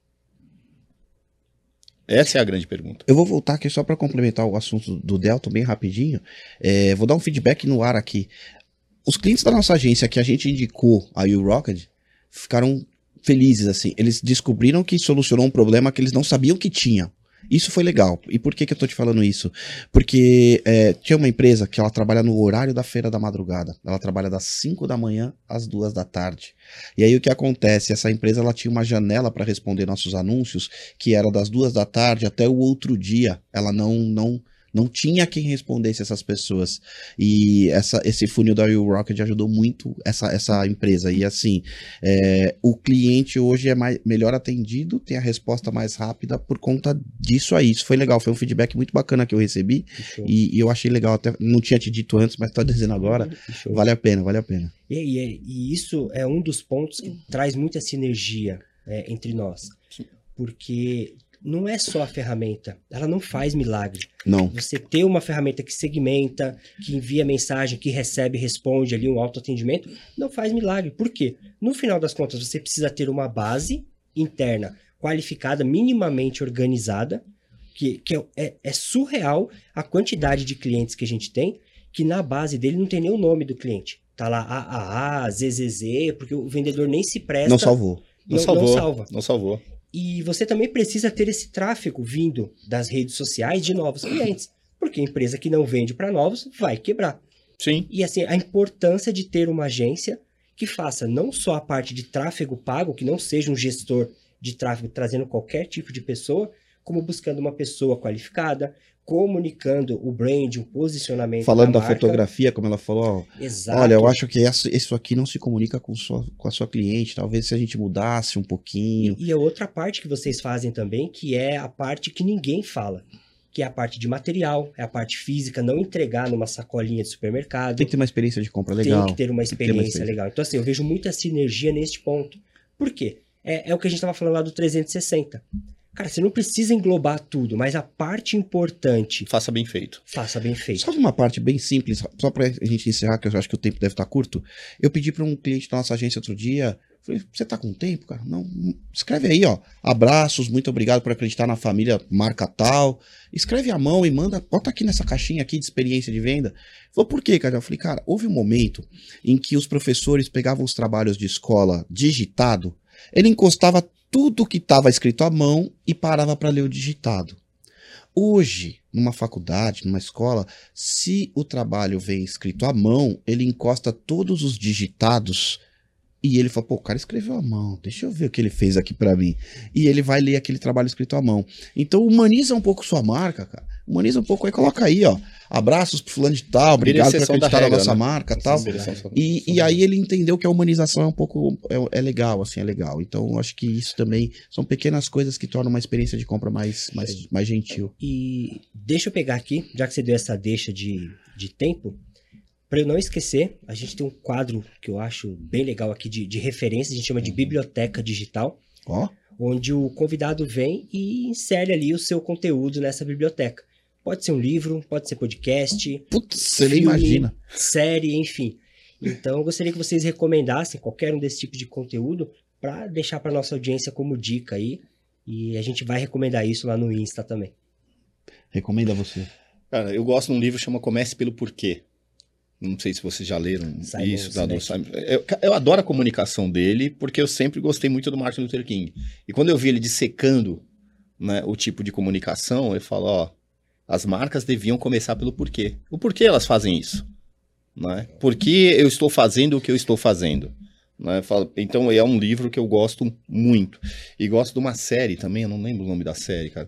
Essa é a grande pergunta. Eu vou voltar aqui só para complementar o assunto do Delton bem rapidinho. Vou dar um feedback no ar aqui. Os clientes da nossa agência que a gente indicou a YouRocket ficaram felizes, assim. Eles descobriram que solucionou um problema que eles não sabiam que tinha. Isso foi legal. E por que eu tô te falando isso? Porque tinha uma empresa que ela trabalha no horário da feira da madrugada. Ela trabalha das 5 da manhã às 2 da tarde. E aí o que acontece? Essa empresa ela tinha uma janela para responder nossos anúncios, que era das 2 da tarde até o outro dia. Ela não tinha quem respondesse essas pessoas. E esse funil da Will Rocket ajudou muito essa empresa. E assim, o cliente hoje é melhor atendido, tem a resposta mais rápida por conta disso aí. Isso foi legal, foi um feedback muito bacana que eu recebi. E eu achei legal, até não tinha te dito antes, mas tô dizendo agora. Vale a pena, vale a pena. E isso é um dos pontos que traz muita sinergia entre nós. Porque não é só a ferramenta, ela não faz milagre. Não. Você ter uma ferramenta que segmenta, que envia mensagem, que recebe e responde ali um autoatendimento, não faz milagre. Por quê? No final das contas, você precisa ter uma base interna qualificada, minimamente organizada, que é surreal a quantidade de clientes que a gente tem, que na base dele não tem nem o nome do cliente. Tá lá AAA, ZZZ, porque o vendedor nem se presta. Não salvou. Não salvou. E você também precisa ter esse tráfego vindo das redes sociais de novos clientes. Porque a empresa que não vende para novos vai quebrar. Sim. E assim, a importância de ter uma agência que faça não só a parte de tráfego pago, que não seja um gestor de tráfego trazendo qualquer tipo de pessoa, como buscando uma pessoa qualificada, comunicando o brand, o posicionamento falando da marca. fotografia, como ela falou, Exato. Olha, eu acho que isso aqui não se comunica com a sua cliente, talvez se a gente mudasse um pouquinho. E a outra parte que vocês fazem também, que é a parte que ninguém fala, que é a parte de material, é a parte física, não entregar numa sacolinha de supermercado. Tem que ter uma experiência de compra legal. Tem que ter uma experiência legal. Então assim, eu vejo muita sinergia neste ponto. Por quê? É o que a gente estava falando lá do 360. Cara, você não precisa englobar tudo, mas a parte importante... Faça bem feito. Faça bem feito. Sabe uma parte bem simples, só pra gente encerrar, que eu acho que o tempo deve estar curto? Eu pedi para um cliente da nossa agência outro dia, falei, você tá com tempo, cara? Não, escreve aí, ó, abraços, muito obrigado por acreditar na família, marca tal. Escreve à mão e manda, bota aqui nessa caixinha aqui de experiência de venda. Falou, por quê, cara? Eu falei, cara, houve um momento em que os professores pegavam os trabalhos de escola digitado, ele encostava tudo que estava escrito à mão e parava para ler o digitado. Hoje, numa faculdade, numa escola, se o trabalho vem escrito à mão, ele encosta todos os digitados e ele fala, pô, o cara escreveu à mão, deixa eu ver o que ele fez aqui para mim. E ele vai ler aquele trabalho escrito à mão. Então, humaniza um pouco sua marca, cara. Humaniza um pouco aí, coloca aí, ó. Abraços pro fulano de tal, obrigado por acreditar na nossa marca, tal. E aí ele entendeu que a humanização é um pouco, é legal, assim, é legal. Então, acho que isso também são pequenas coisas que tornam uma experiência de compra mais gentil. E deixa eu pegar aqui, já que você deu essa deixa de tempo, para eu não esquecer, a gente tem um quadro que eu acho bem legal aqui de referência, a gente chama de Biblioteca Digital, onde o convidado vem e insere ali o seu conteúdo nessa biblioteca. Pode ser um livro, pode ser podcast, você nem imagina. Série, enfim. Então, eu gostaria que vocês recomendassem qualquer um desse tipo de conteúdo para deixar para nossa audiência como dica aí. E a gente vai recomendar isso lá no Insta também. Recomenda você. Cara, eu gosto de um livro que chama Comece pelo Porquê. Não sei se vocês já leram isso. Eu adoro a comunicação dele, porque eu sempre gostei muito do Martin Luther King. E quando eu vi ele dissecando, né, o tipo de comunicação, eu falo, ó, as marcas deviam começar pelo porquê. O porquê elas fazem isso? Né? Por que eu estou fazendo o que eu estou fazendo? Né? Então é um livro que eu gosto muito. E gosto de uma série também, eu não lembro o nome da série, cara.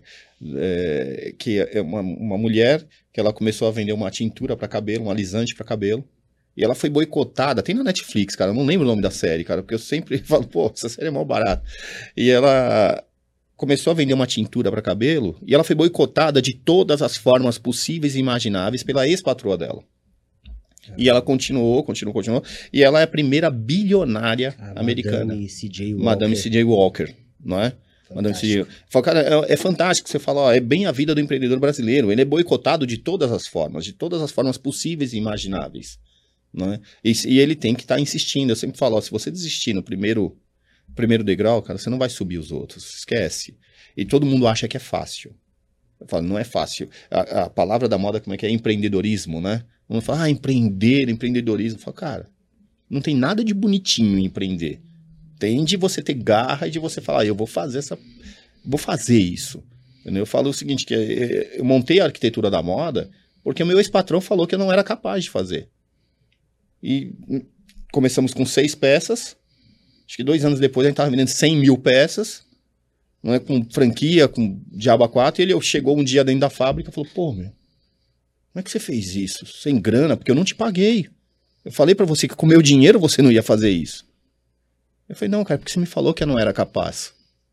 Que é uma mulher que ela começou a vender uma tintura para cabelo, um alisante para cabelo. E ela foi boicotada, tem na Netflix, cara. Eu não lembro o nome da série, cara, porque eu sempre falo, pô, essa série é mal barata. E ela começou a vender uma tintura para cabelo e ela foi boicotada de todas as formas possíveis e imagináveis pela ex-patroa dela. E ela continuou. E ela é a primeira bilionária americana. Madame C.J. Walker, não é? Madame C.J. Fala, cara, é fantástico. Você fala, ó, é bem a vida do empreendedor brasileiro. Ele é boicotado de todas as formas possíveis e imagináveis. Não é? E ele tem que estar insistindo. Eu sempre falo, ó, se você desistir no primeiro degrau, cara, você não vai subir os outros. Esquece. E todo mundo acha que é fácil. Eu falo, não é fácil. A palavra da moda, como é que é? Empreendedorismo, né? Vamos falar, empreendedorismo. Eu falo, cara, não tem nada de bonitinho em empreender. Tem de você ter garra e de você falar, eu vou fazer isso. Eu falo o seguinte, que eu montei a arquitetura da moda porque o meu ex-patrão falou que eu não era capaz de fazer. E começamos com 6 peças, acho que 2 anos depois a gente estava vendendo 100 mil peças, não é, com franquia, com diabo a 4, e ele chegou um dia dentro da fábrica e falou, pô, meu, como é que você fez isso? Sem grana, porque eu não te paguei. Eu falei pra você que com o meu dinheiro você não ia fazer isso. Eu falei, não, cara, porque você me falou que eu não era capaz.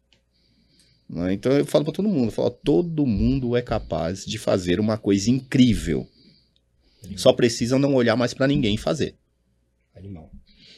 Então eu falo pra todo mundo, todo mundo é capaz de fazer uma coisa incrível. Só precisam não olhar mais pra ninguém fazer. Animal.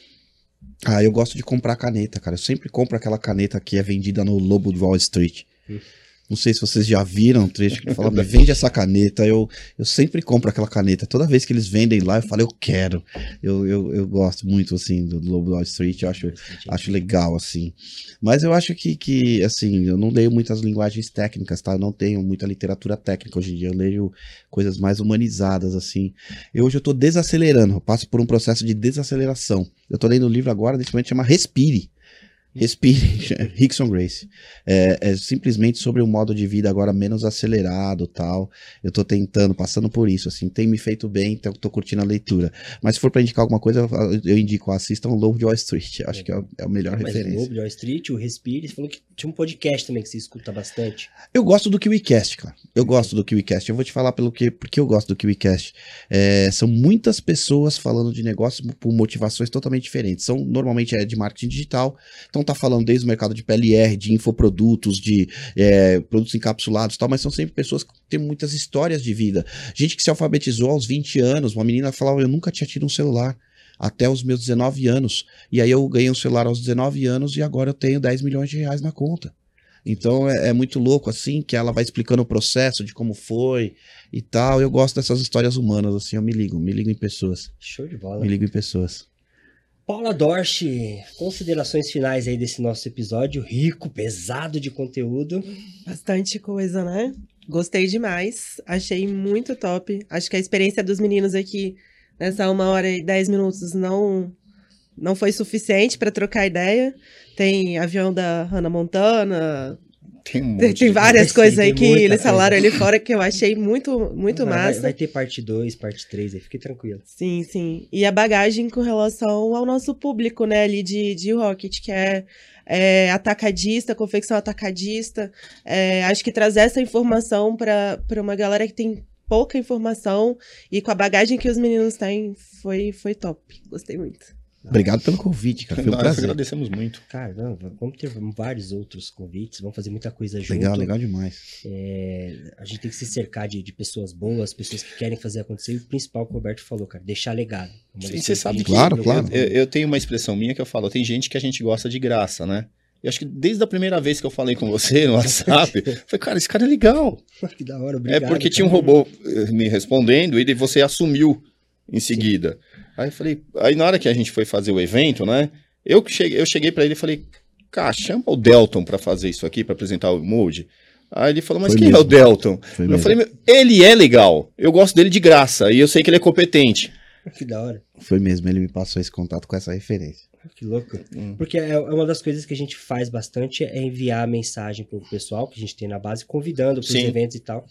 Ah, eu gosto de comprar caneta, cara. Eu sempre compro aquela caneta que é vendida no Lobo de Wall Street. Não sei se vocês já viram um trecho que fala, me vende essa caneta. Eu sempre compro aquela caneta. Toda vez que eles vendem lá, eu falo, eu quero. Eu gosto muito, assim, do Lobo de Wall Street. Eu acho legal, assim. Mas eu acho que, assim, eu não leio muitas linguagens técnicas, tá? Eu não tenho muita literatura técnica hoje em dia. Eu leio coisas mais humanizadas, assim. Hoje eu tô desacelerando. Eu passo por um processo de desaceleração. Eu tô lendo um livro agora, nesse momento, chama Respire. Respire, Rickson Gracie. É simplesmente sobre um modo de vida agora menos acelerado, tal. Eu tô tentando, passando por isso, assim, tem me feito bem, então tô curtindo a leitura. Mas se for pra indicar alguma coisa, eu indico, assistam o Lobo de Wall Street. Acho que é a melhor referência. O Lobo de Wall Street, o Respire, você falou que tinha um podcast também que você escuta bastante. Eu gosto do KiwiCast, cara. Eu gosto do KiwiCast. Eu vou te falar porque eu gosto do KiwiCast. São muitas pessoas falando de negócios por motivações totalmente diferentes. Normalmente é de marketing digital. Então tá falando desde o mercado de PLR, de infoprodutos, de produtos encapsulados e tal, mas são sempre pessoas que têm muitas histórias de vida. Gente que se alfabetizou aos 20 anos. Uma menina falava, eu nunca tinha tido um celular. Até os meus 19 anos. E aí eu ganhei um celular aos 19 anos e agora eu tenho 10 milhões de reais na conta. Então é muito louco, assim, que ela vai explicando o processo de como foi e tal. Eu gosto dessas histórias humanas, assim, eu me ligo em pessoas. Show de bola. Me ligo em pessoas. Paula Dorsch, considerações finais aí desse nosso episódio, rico, pesado de conteúdo. Bastante coisa, né? Gostei demais, achei muito top. Acho que a experiência dos meninos aqui nessa 1 hora e 10 minutos não foi suficiente para trocar ideia. Tem avião da Hannah Montana, tem várias coisas aí que eles falaram ali fora que eu achei muito massa. Vai ter parte 2, parte 3 aí, fique tranquilo. Sim, sim. E a bagagem com relação ao nosso público, né, ali de Rocket, que é atacadista, confecção atacadista. Acho que trazer essa informação para uma galera que tem pouca informação e com a bagagem que os meninos têm foi top. Gostei muito. Obrigado pelo convite, cara. Foi um prazer. Agradecemos muito. Cara, vamos ter vários outros convites, vamos fazer muita coisa junto. Legal demais. A gente tem que se cercar de pessoas boas, pessoas que querem fazer acontecer. E o principal que o Roberto falou, cara, deixar legado. Sim, você sabe que claro. Eu tenho uma expressão minha que eu falo, tem gente que a gente gosta de graça, né? Eu acho que desde a primeira vez que eu falei com você no WhatsApp, eu falei, cara, esse cara é legal. Que da hora, obrigado. Porque tinha um robô me respondendo e você assumiu em seguida. Sim. Aí eu falei, aí na hora que a gente foi fazer o evento, né? Eu cheguei pra ele e falei, cara, chama o Delton pra fazer isso aqui, pra apresentar o Mood. Aí ele falou, mas quem é o Delton? Eu falei, ele é legal, eu gosto dele de graça e eu sei que ele é competente. Que da hora. Foi mesmo, ele me passou esse contato com essa referência. Que louco. Porque é uma das coisas que a gente faz bastante é enviar mensagem pro pessoal que a gente tem na base, convidando pros eventos e tal.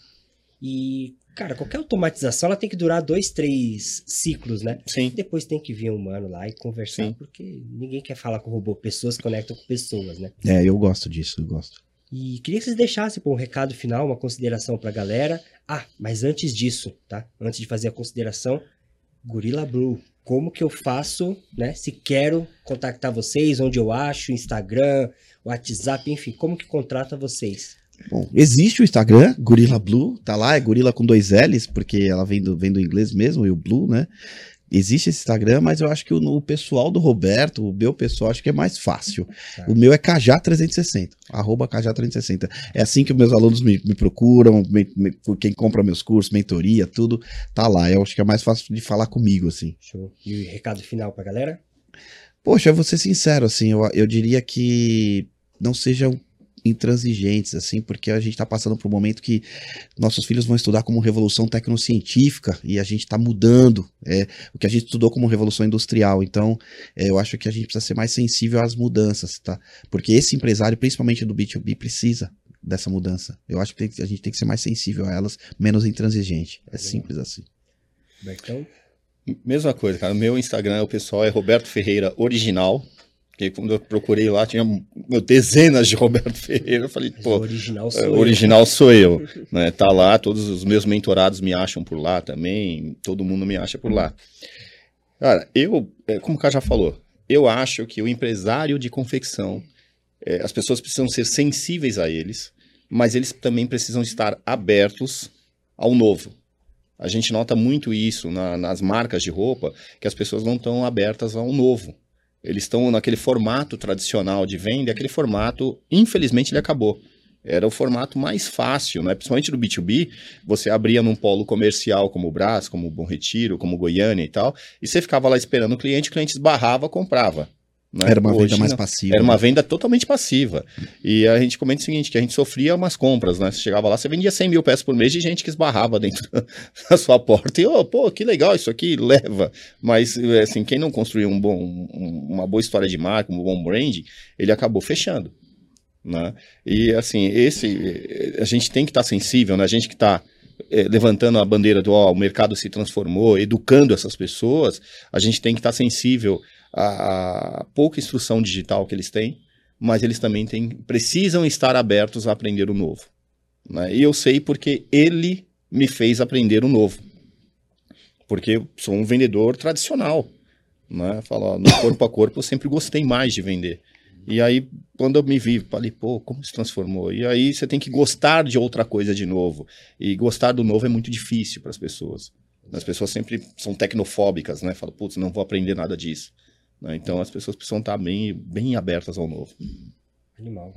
E, cara, qualquer automatização ela tem que durar 2, 3 ciclos, né? Sim. Depois tem que vir um humano lá e conversar, Sim. porque ninguém quer falar com o robô. Pessoas se conectam com pessoas, né? Eu gosto disso, eu gosto. E queria que vocês deixassem um recado final, uma consideração pra galera. Mas antes disso, tá? Antes de fazer a consideração, Gorilla Blue, como que eu faço, né? Se quero contactar vocês, onde eu acho, Instagram, WhatsApp, enfim, como que contrata vocês? Bom, existe o Instagram, Gorilla Blue, tá lá, é gorila com 2 L's, porque ela vem do inglês mesmo, e o Blue, né? Existe esse Instagram, mas eu acho que o pessoal do Roberto, o meu pessoal, acho que é mais fácil. O meu é Cajá360, @Cajá360. É assim que os meus alunos me procuram, quem compra meus cursos, mentoria, tudo, tá lá. Eu acho que é mais fácil de falar comigo, assim. Show. E o recado final pra galera? Poxa, eu vou ser sincero, assim, eu diria que não sejam intransigentes, assim, porque a gente está passando por um momento que nossos filhos vão estudar como revolução tecnocientífica e a gente está mudando o que a gente estudou como revolução industrial. Então, eu acho que a gente precisa ser mais sensível às mudanças, tá? Porque esse empresário, principalmente do B2B, precisa dessa mudança. Eu acho que a gente tem que ser mais sensível a elas, menos intransigente. É simples assim. Bertão? Mesma coisa, cara. O meu Instagram, o pessoal é Roberto Ferreira Original. Porque quando eu procurei lá, tinha dezenas de Roberto Ferreira. Eu falei, pô, original sou eu. Né? Tá lá, todos os meus mentorados me acham por lá também. Todo mundo me acha por lá. Cara, como o cara já falou, eu acho que o empresário de confecção, as pessoas precisam ser sensíveis a eles, mas eles também precisam estar abertos ao novo. A gente nota muito isso nas marcas de roupa, que as pessoas não estão abertas ao novo. Eles estão naquele formato tradicional de venda, e aquele formato, infelizmente, ele acabou. Era o formato mais fácil, né? Principalmente no B2B, você abria num polo comercial como o Brás, como o Bom Retiro, como o Goiânia e tal, e você ficava lá esperando o cliente esbarrava, comprava. Né? Era uma venda mais passiva. Era uma venda totalmente passiva. E a gente comenta o seguinte, que a gente sofria umas compras, né? Você chegava lá, você vendia 100 mil peças por mês de gente que esbarrava dentro da sua porta. E, pô, que legal isso aqui, leva. Mas, assim, quem não construiu uma boa história de marca, um bom branding, ele acabou fechando. Né? E, assim, a gente tem que estar sensível, né? A gente que está levantando a bandeira do o mercado se transformou, educando essas pessoas, a gente tem que estar sensível a pouca instrução digital que eles têm, mas eles também precisam estar abertos a aprender o novo. Né? E eu sei porque ele me fez aprender o novo. Porque eu sou um vendedor tradicional. Né? Falo, no corpo a corpo eu sempre gostei mais de vender. E aí, quando eu me vi, falei, pô, como se transformou? E aí você tem que gostar de outra coisa de novo. E gostar do novo é muito difícil para as pessoas. As pessoas sempre são tecnofóbicas, né? Falam, putz, não vou aprender nada disso. Então as pessoas precisam estar bem abertas ao novo. Animal.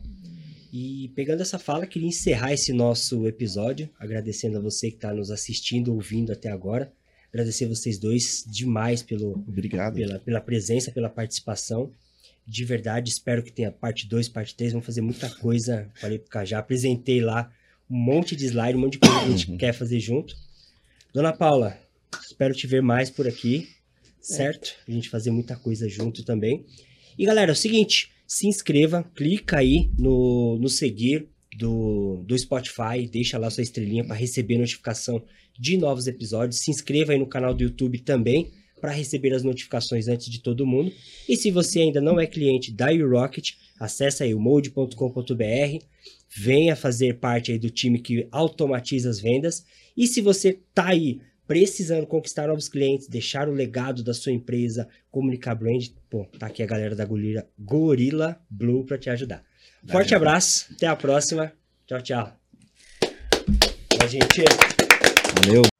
E pegando essa fala, queria encerrar esse nosso episódio, agradecendo a você que está nos assistindo, ouvindo até agora. Agradecer vocês dois demais pela presença, pela participação. De verdade, espero que tenha parte 2, parte 3. Vamos fazer muita coisa. Falei pro Cajá, apresentei lá um monte de slide, um monte de coisa que a gente quer fazer junto. Dona Paula, espero te ver mais por aqui. Certo? A gente fazer muita coisa junto também. E galera, é o seguinte, se inscreva, clica aí no seguir do Spotify, deixa lá sua estrelinha para receber notificação de novos episódios. Se inscreva aí no canal do YouTube também para receber as notificações antes de todo mundo. E se você ainda não é cliente da URocket, acessa aí o mode.com.br, venha fazer parte aí do time que automatiza as vendas. E se você tá aí precisando conquistar novos clientes, deixar o legado da sua empresa, comunicar brand, pô, tá aqui a galera da Gorilla Blue para te ajudar. Forte abraço, até a próxima. Tchau, tchau. Tchau, gente. Valeu.